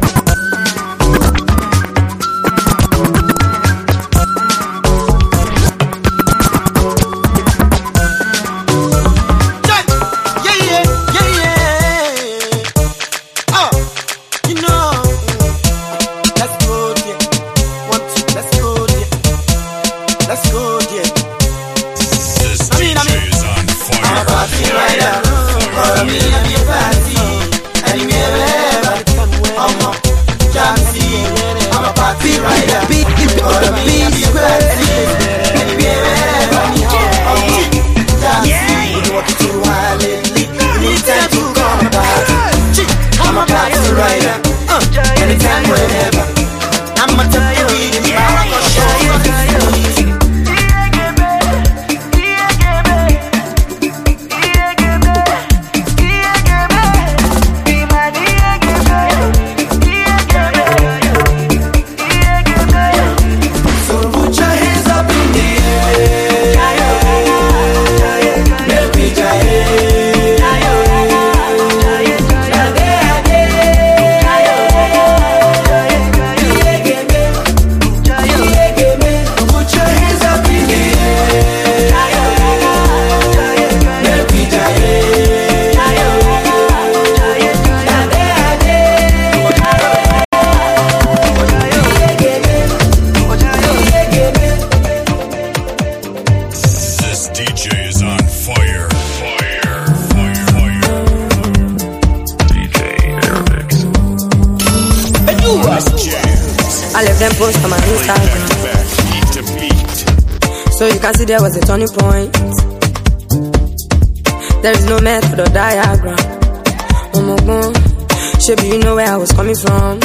Yeah, yeah, yeah, yeah. Oh, you know. Let's go there. One, two, let's go there. Let's go there. This I mean, I mean, D J is on fire. I'm a party rider. Follow me and be a party. I'm a party rider. Beat the beat, the beat is ready. Anywhere, yeah. What you want lately? Need time to come back. I'm a party rider. Anytime, whenever. I'm a tell you, I'm a show you. Post on my Instagram, so you can see there was a turning point. There is no method or diagram. Oh my God, maybe you know where I was coming from.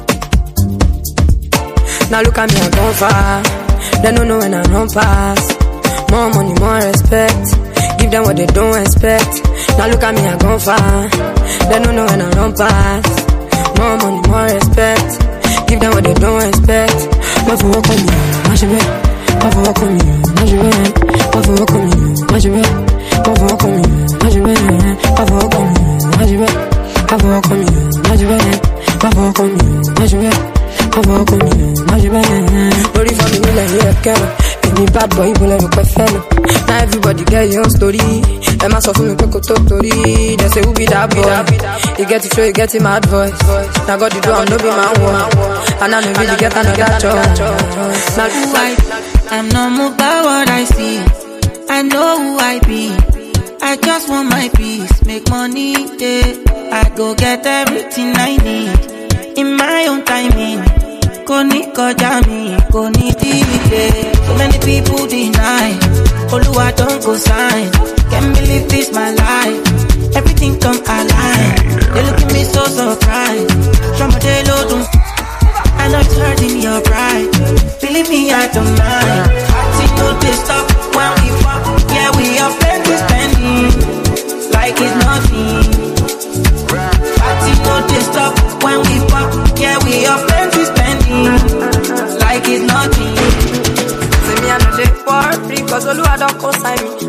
Now look at me, I've gone far. They don't know when I run past. More money, more respect. Give them what they don't expect. Now look at me, I've gone far. They don't know when I run past. More money, more respect. Give them what they don't expect. My for walk on you, my shit. My for walk on you, my shit. My for walk on you, my shit. My for walk on you, my shit. My for walk on you, my shit. My for walk on you, my shit. My for walk on you, my shit. My for walk on you, my shit. Body for me, like you can. Any bad boy, you will have a fellow. Now everybody get your own story. Them ask for me, pick up story. They say who be that boy? You get to show, you get him mad voice. Now God, you do, I'm no be my one. And I know really get another choice. Now you right, I'm not moved by what I see. I know who I be. I just want my peace, make money, yeah. I go get everything I need in my own timing. Koni koja mi, koni divide. So many people deny. Oluwa don't go sign. Can't believe this my life. Everything come alive. They look at me so surprised. Somebody load them. I know it's hurting your pride. Believe me, I don't mind. Party no they stop when we walk. Yeah, we are plenty spending like it's nothing. Party no they stop when we walk. Yeah, we are plenty spending like it's nothing. See me, I know they for free, cause Oluwa don't consign me.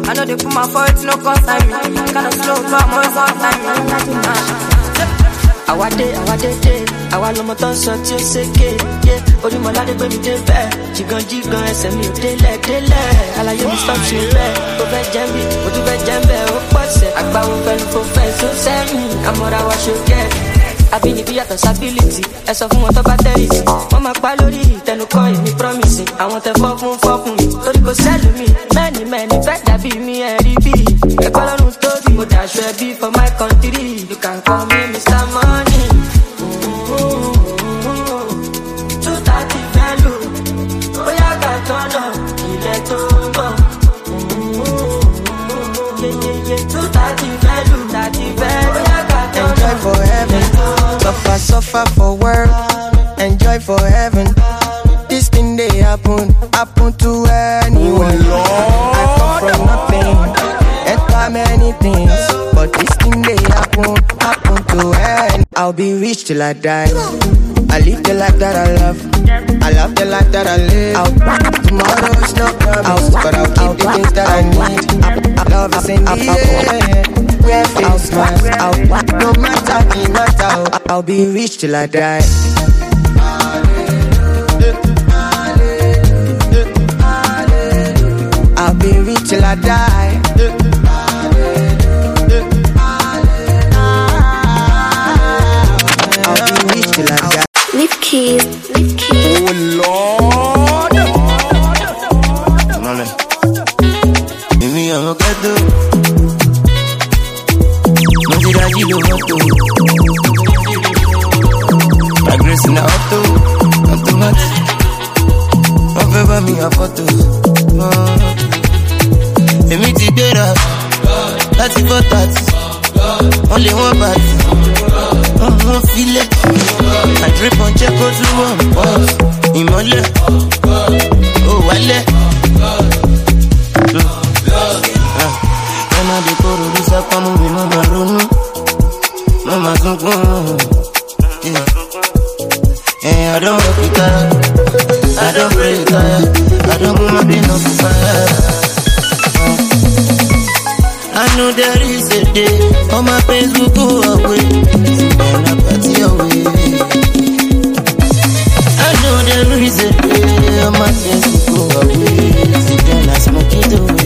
I know they put my foot, no concern me. Kinda slow, so I'm always on time. Àwa dé, àwa dé dé, àwa lọmọ tó ń sọ tí ó ṣèké, yé. Orímọ̀ládé gbé mi dé bẹ́ẹ̀, jìgàn jìgàn ẹsẹ̀ mi ò délẹ̀ délẹ̀. Àlàyé mi stop ṣe bẹ́ẹ̀, ó fẹ́ jẹ́ mi, ó tún fẹ́ jẹ́ bẹ́ẹ̀, ó pọ̀sẹ̀. Àgbáwo fẹ́nu kò fẹ́ so sẹ́yìn, àmọ́ra wa ṣe kẹ́. Àbínibí yàtọ̀ sábílìtì, ẹ sọ fún wọn tó bá tẹ́rìtì. Wọ́n máa pa lórí ìtẹnukọ́ ìní promising. Àwọn tẹ fọ́ fún fọ́ fún mi, torí kò sẹ́lù mi. Mẹ́ni mẹ́ni fẹ́ dàbí mi ẹ̀rí bí. Ẹ̀kọ́ lọ́run tóbi, mo dàṣọ ẹbí for my country. You can call me Mister Money. Two thirty value, bóyá ká tọ́nà ilẹ̀ tó ń bọ̀. Two thirty value, thirty value, bóyá ká tọ́nà. Enjoy for heaven, suffer, suffer for work. Enjoy for heaven. This thing they happen, happen to anyone. I come from nothing, enter many things, but this thing they happen, happen to anyone. I'll be rich till I die. I live the life that I love. I love the life that I live. I'll, tomorrow's not promised, but I'll keep the things that I need. I, I love is in the air. Where things must, I'll, no matter the matter, I'll, I'll be rich till I die. I'll be rich till I die. I'll be rich till I die. Leave keys, leave keys. Oh Lord. Mami, èmi àwọn kẹ́tọ́, mo ti dájú ló mọ́tò. My grace in the auto, automatic. Wọ́n fẹ́ bá mi àfọ́tò. Èmi ti gbéra láti four thirty. Wọ́n lé wọ́n bàtì. Wọ́n filẹ̀. I drip on check go to one boss. Ìmọ̀lẹ̀. Ó wálẹ̀. Ẹ̀ma dé kóró ní sápá mú mi mọ́ máa ronú. Mọ́ máa sunkún. I don't work it out. I don't pray it out. I don't put my pain on fire. I know there is a day all my pains will go away. And I party away. I know there is a day all my pains will go away. Then I smoke it away.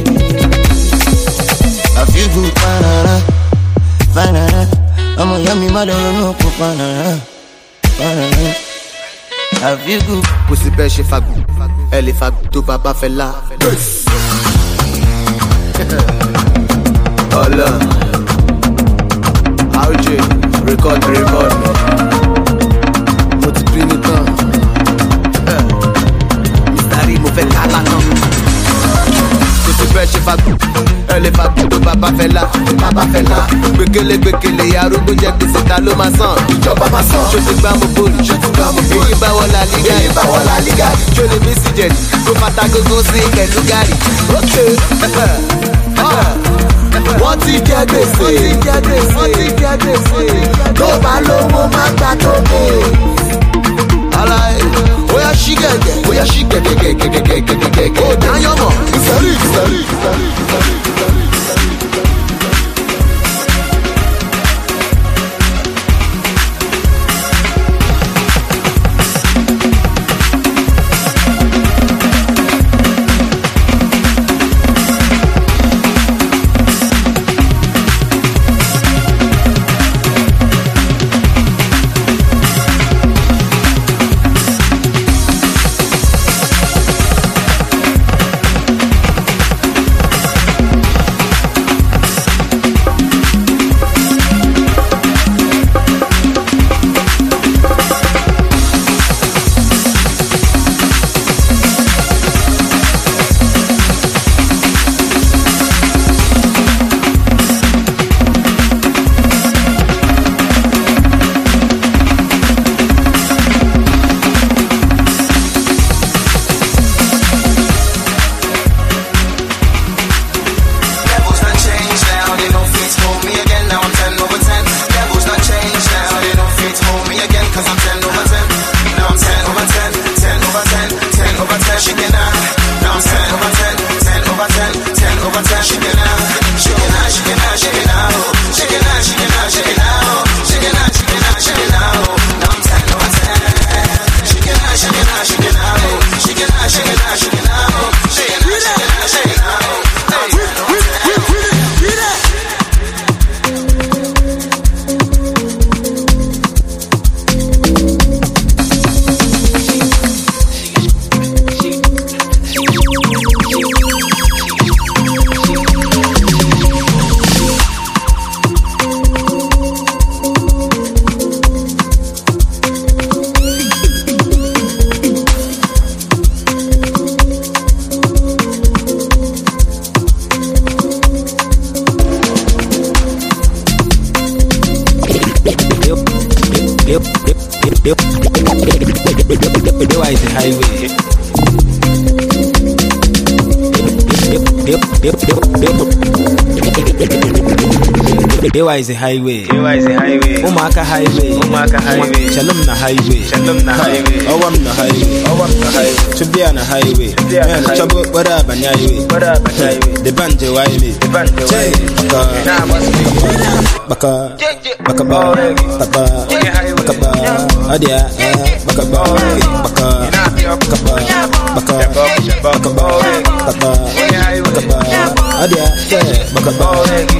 I feel good, banana, banana. I'm a yummy mother, no banana, banana. I feel good. Kò sí bẹ́ẹ̀ ṣe fagbó, ẹ lè fagbó tó bàbá fẹ́ lá. Ọlọ, R J, record record mi. Mo ti bí mi tán. Ìsàrí mo fẹ́ ká lánàá. Kò sí bẹ́ẹ̀ ṣe fagbó, ẹ lè fagbó tó bàbá fẹ́ lá. Bàbá fẹ́ lá. Gbèkélé gbèkélé arúgbó jẹ gbèsè ta ló máa san. Ìjọba máa san. Ṣó ti gbá mo bòrì? Ṣó ti gbá mo bòrì? Èyí bá wọlá lígàrí. Èyí bá wọlá lígàrí. Ṣó lè mí sí jẹ̀lì? Tó fata gógó sí pẹ̀lú gàrí. Ókè. Wọ́n ti jẹ gbèsè. Wọ́n ti jẹ gbèsè. Wọ́n ti jẹ gbèsè. Tó bá lówó máa gbà tó dé. Aláì, bóyá ṣí gẹ̀gẹ̀. Bóyá ṣí gẹ̀gẹ̀gẹ̀gẹ̀gẹ̀gẹ̀gẹ̀. Ó dáyọ̀ mọ̀. Ìsẹ̀rí ìsẹ̀rí ìsẹ̀rí ìsẹ̀rí. Dewa is a highway. Dewa is a highway. Dewa is a highway. Umaka highway. Umaka highway. Shalom na highway. Shalom na highway. Awam na highway. Awam na highway. Chubia na highway. Chubia na highway. Chabu baraba na highway. Baraba na highway. The banje highway. The banje highway. Baka. Baka. Baka ba. Baka. Baka ba. Adia. Baka ba. Baka. Baka ba. Baka. Baka ba. Baka. Baka ba. Adia. Baka ba.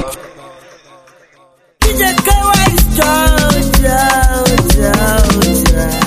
D J K Y is down, down, down, down.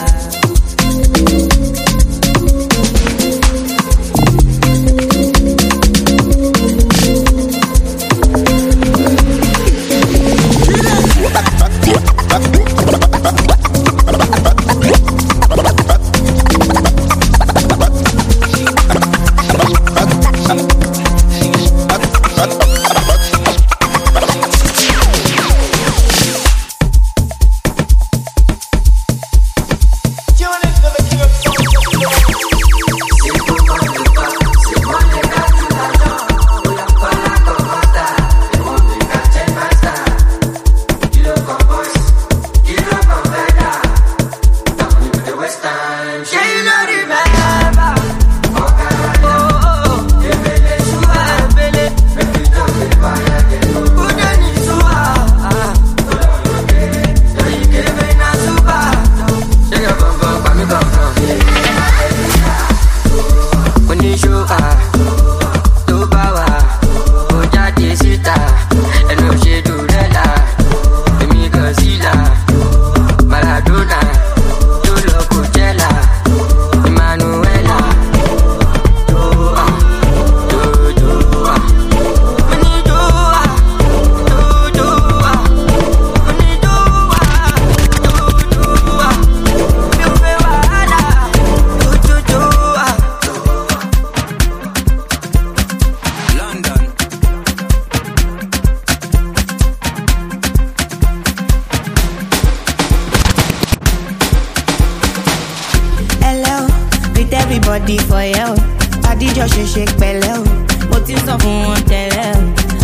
Everybody for you. Body just shake shake belly. What is up on tell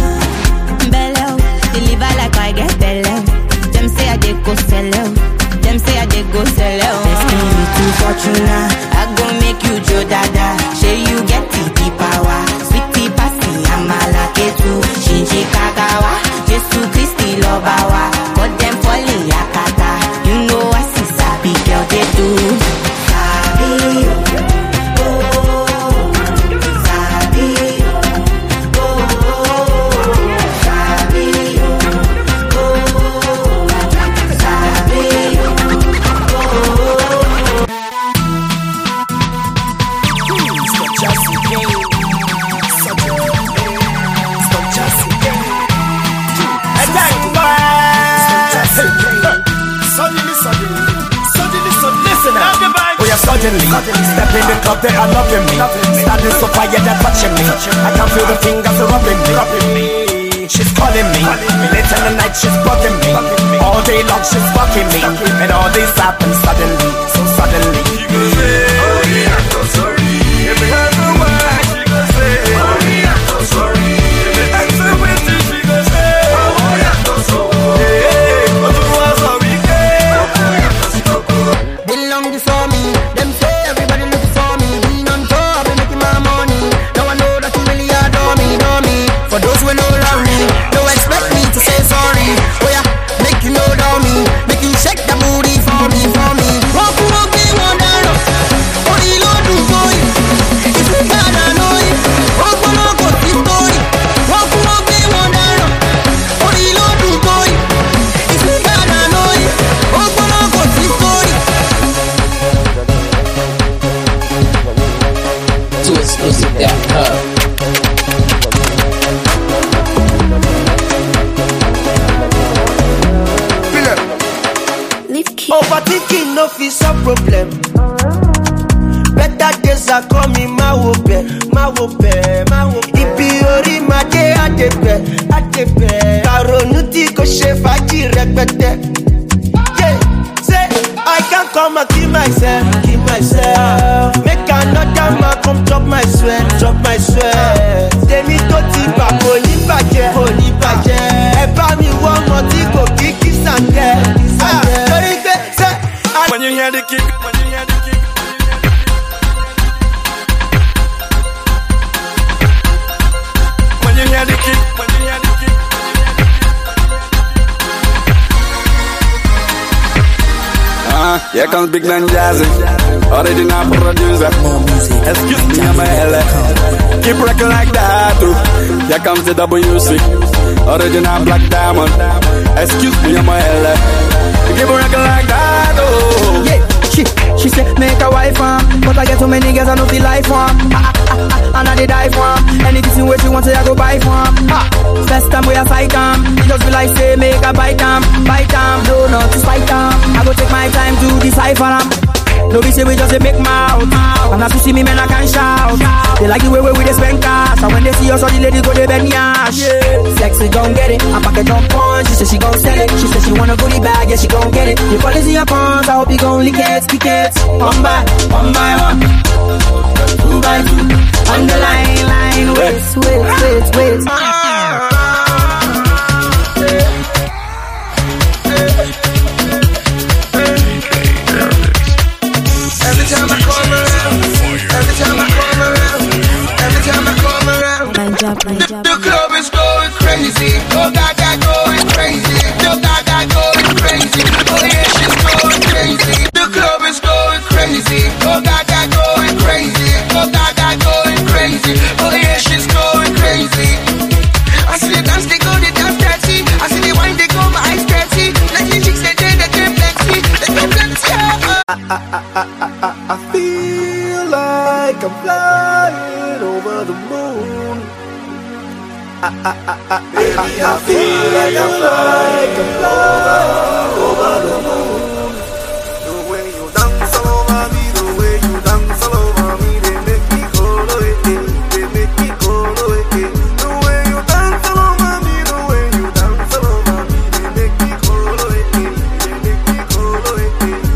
belly? Deliver like I get belly. Them say I dey go sell. Them say I dey go sell. Destiny to fortuna. I go make you Joe Dada. Say you get the power. Sweetie passy amala ketu. Shinji kagawa. Jesu Christi lobawa. But them falling yakata. You know I see sabi girl they do. Sabi. Suddenly, step in the club, they are loving me. Standing so fire, they're touching me. I can feel the fingers rubbing me. She's calling me. Late in the night, she's bugging me. All day long, she's fucking me. And all this happens suddenly, so suddenly. Oh yeah, I'm so sorry. If it has a word, she gon' say. Oh yeah, I'm so sorry. If it has a word, she gon' say. Oh yeah, I'm so sorry. Hey, but you are sorry, hey. Oh yeah, I'm so sorry. Belong before me. Them say everybody looking for me. Being on top, I've been making my money. Now I know that you really adore me, adore me. For those who know love me, don't expect me to say sorry. Oh yeah, make you know down me. Make you shake the booty for me, for me. Walk, walk, be one down. Oh, the Lord do boy. If you gotta know it. Walk, walk, walk, be story. Walk, walk, be one down. Oh, the Lord do boy. If you gotta know it. Walk, walk, walk, be story. Too exclusive dot com. Overthinking no is a problem. Better days are coming, my wope, my wope, my wope. Ibi ori ma de adepe, adepe. Karonuti ko she faji repete. Yeah, say Come, come and keep myself, keep myself. Make another man come chop my sweat, chop my sweat. Tèmi tó ti bà kò ní bàjẹ́, kò ní bàjẹ́. Ẹ bá mi wọ ọmọ tí kò kí kí sànkẹ́. Torí pé ṣé. When you hear the kick, when you hear the kick. When you hear the kick, when you hear the kick. Uh, here comes Big Man Jazzy, original producer. Excuse me, I'm a L A. Keep rocking like that, too. Here comes the W C, original Black Diamond. Excuse me, I'm a L A. Keep rocking like that, oh. Yeah, she, she said make a wife um, but I get too many girls I know feel life um. Ah, ah, ah, and I did die for um. Anything where she wants I go buy for um. Ah, first time we a fight um, it just be like say make a bite um, bite um, no not to fight um. I go take my time to decipher um. No be say we just a make mouth, and as you see me man I can shout. They like the way we we dey spend cash, and when they see us all the ladies go they bend yash. Sexy gon' get it, I pack a jump on. She said she gon' sell it, she said she wanna go the bag, yeah she gon' get it. You policy your pawns, I hope you gon' lick it, lick it. One by, one by one, two by two. On the line, line, wait, wait, wait, wait. Every time I come around, every time I come around, every time I come around, the, the club is going crazy. Oh Gaga going crazy. Oh Gaga going crazy. Oh yeah, she's going crazy. The club is going crazy. Oh Gaga going crazy. Oh Gaga going crazy. Oh yeah, she's going crazy. I see the dance, they go, they dance dirty. I see the wine, they go, my eyes dirty. Like the chicks, they do, they get plenty. They get plenty. I, I, I, I, I feel like I'm flying over the moon. I, I, I, I, I, I feel like I'm flying, I'm flying over the moon. The way you dance all over me, the way you dance all over me, they make me go away, they make me go away. The way you dance all over me, the way you dance all over me, they make me go away, they make me go away.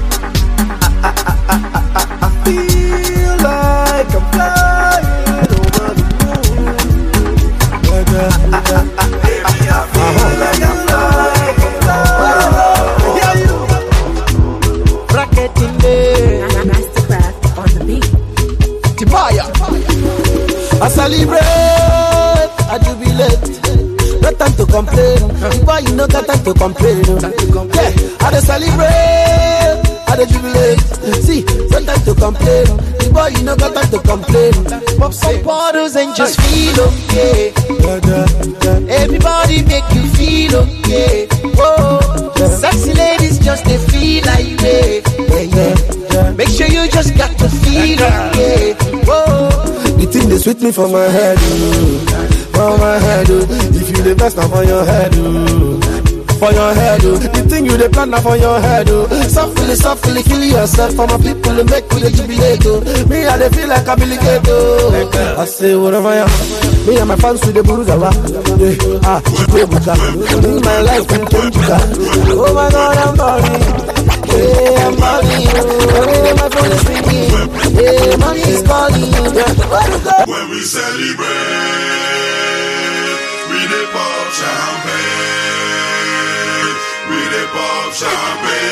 I feel like I'm flying over the moon. Baby, I feel like I'm flying, I'm flying. Yeah, you. Bracket in there. Mastercraft on the beat. Tibaya. I celebrate, I jubilate. No time to complain. Why you no got time to complain? Yeah, I celebrate. I dey jubilate. See, no time to complain. The boy, you no got time to complain. Pop some bottles and just feel okay. Everybody make you feel okay. Whoa, sexy ladies just they feel like they. Yeah, yeah. Make sure you just got to feel okay. Whoa, the thing they sweet me for my head, ooh. For my head, ooh. If you the best, I'm for your head, ooh. For your head, oh. The thing you the plan now for your head, oh. Softly, softly kill yourself for my people to make with the jubilate, oh. Me, I they feel like I'm delicate, oh. I say whatever I am. Me and my fans with the Buruzawa. Yeah. Ah, Buruza. In my life, I'm Buruza. Oh my God, I'm balling. Yeah, I'm balling. Every day my phone is ringing. Yeah, money is calling. Yeah. When we celebrate, we dey pop champagne. We dey pop champagne.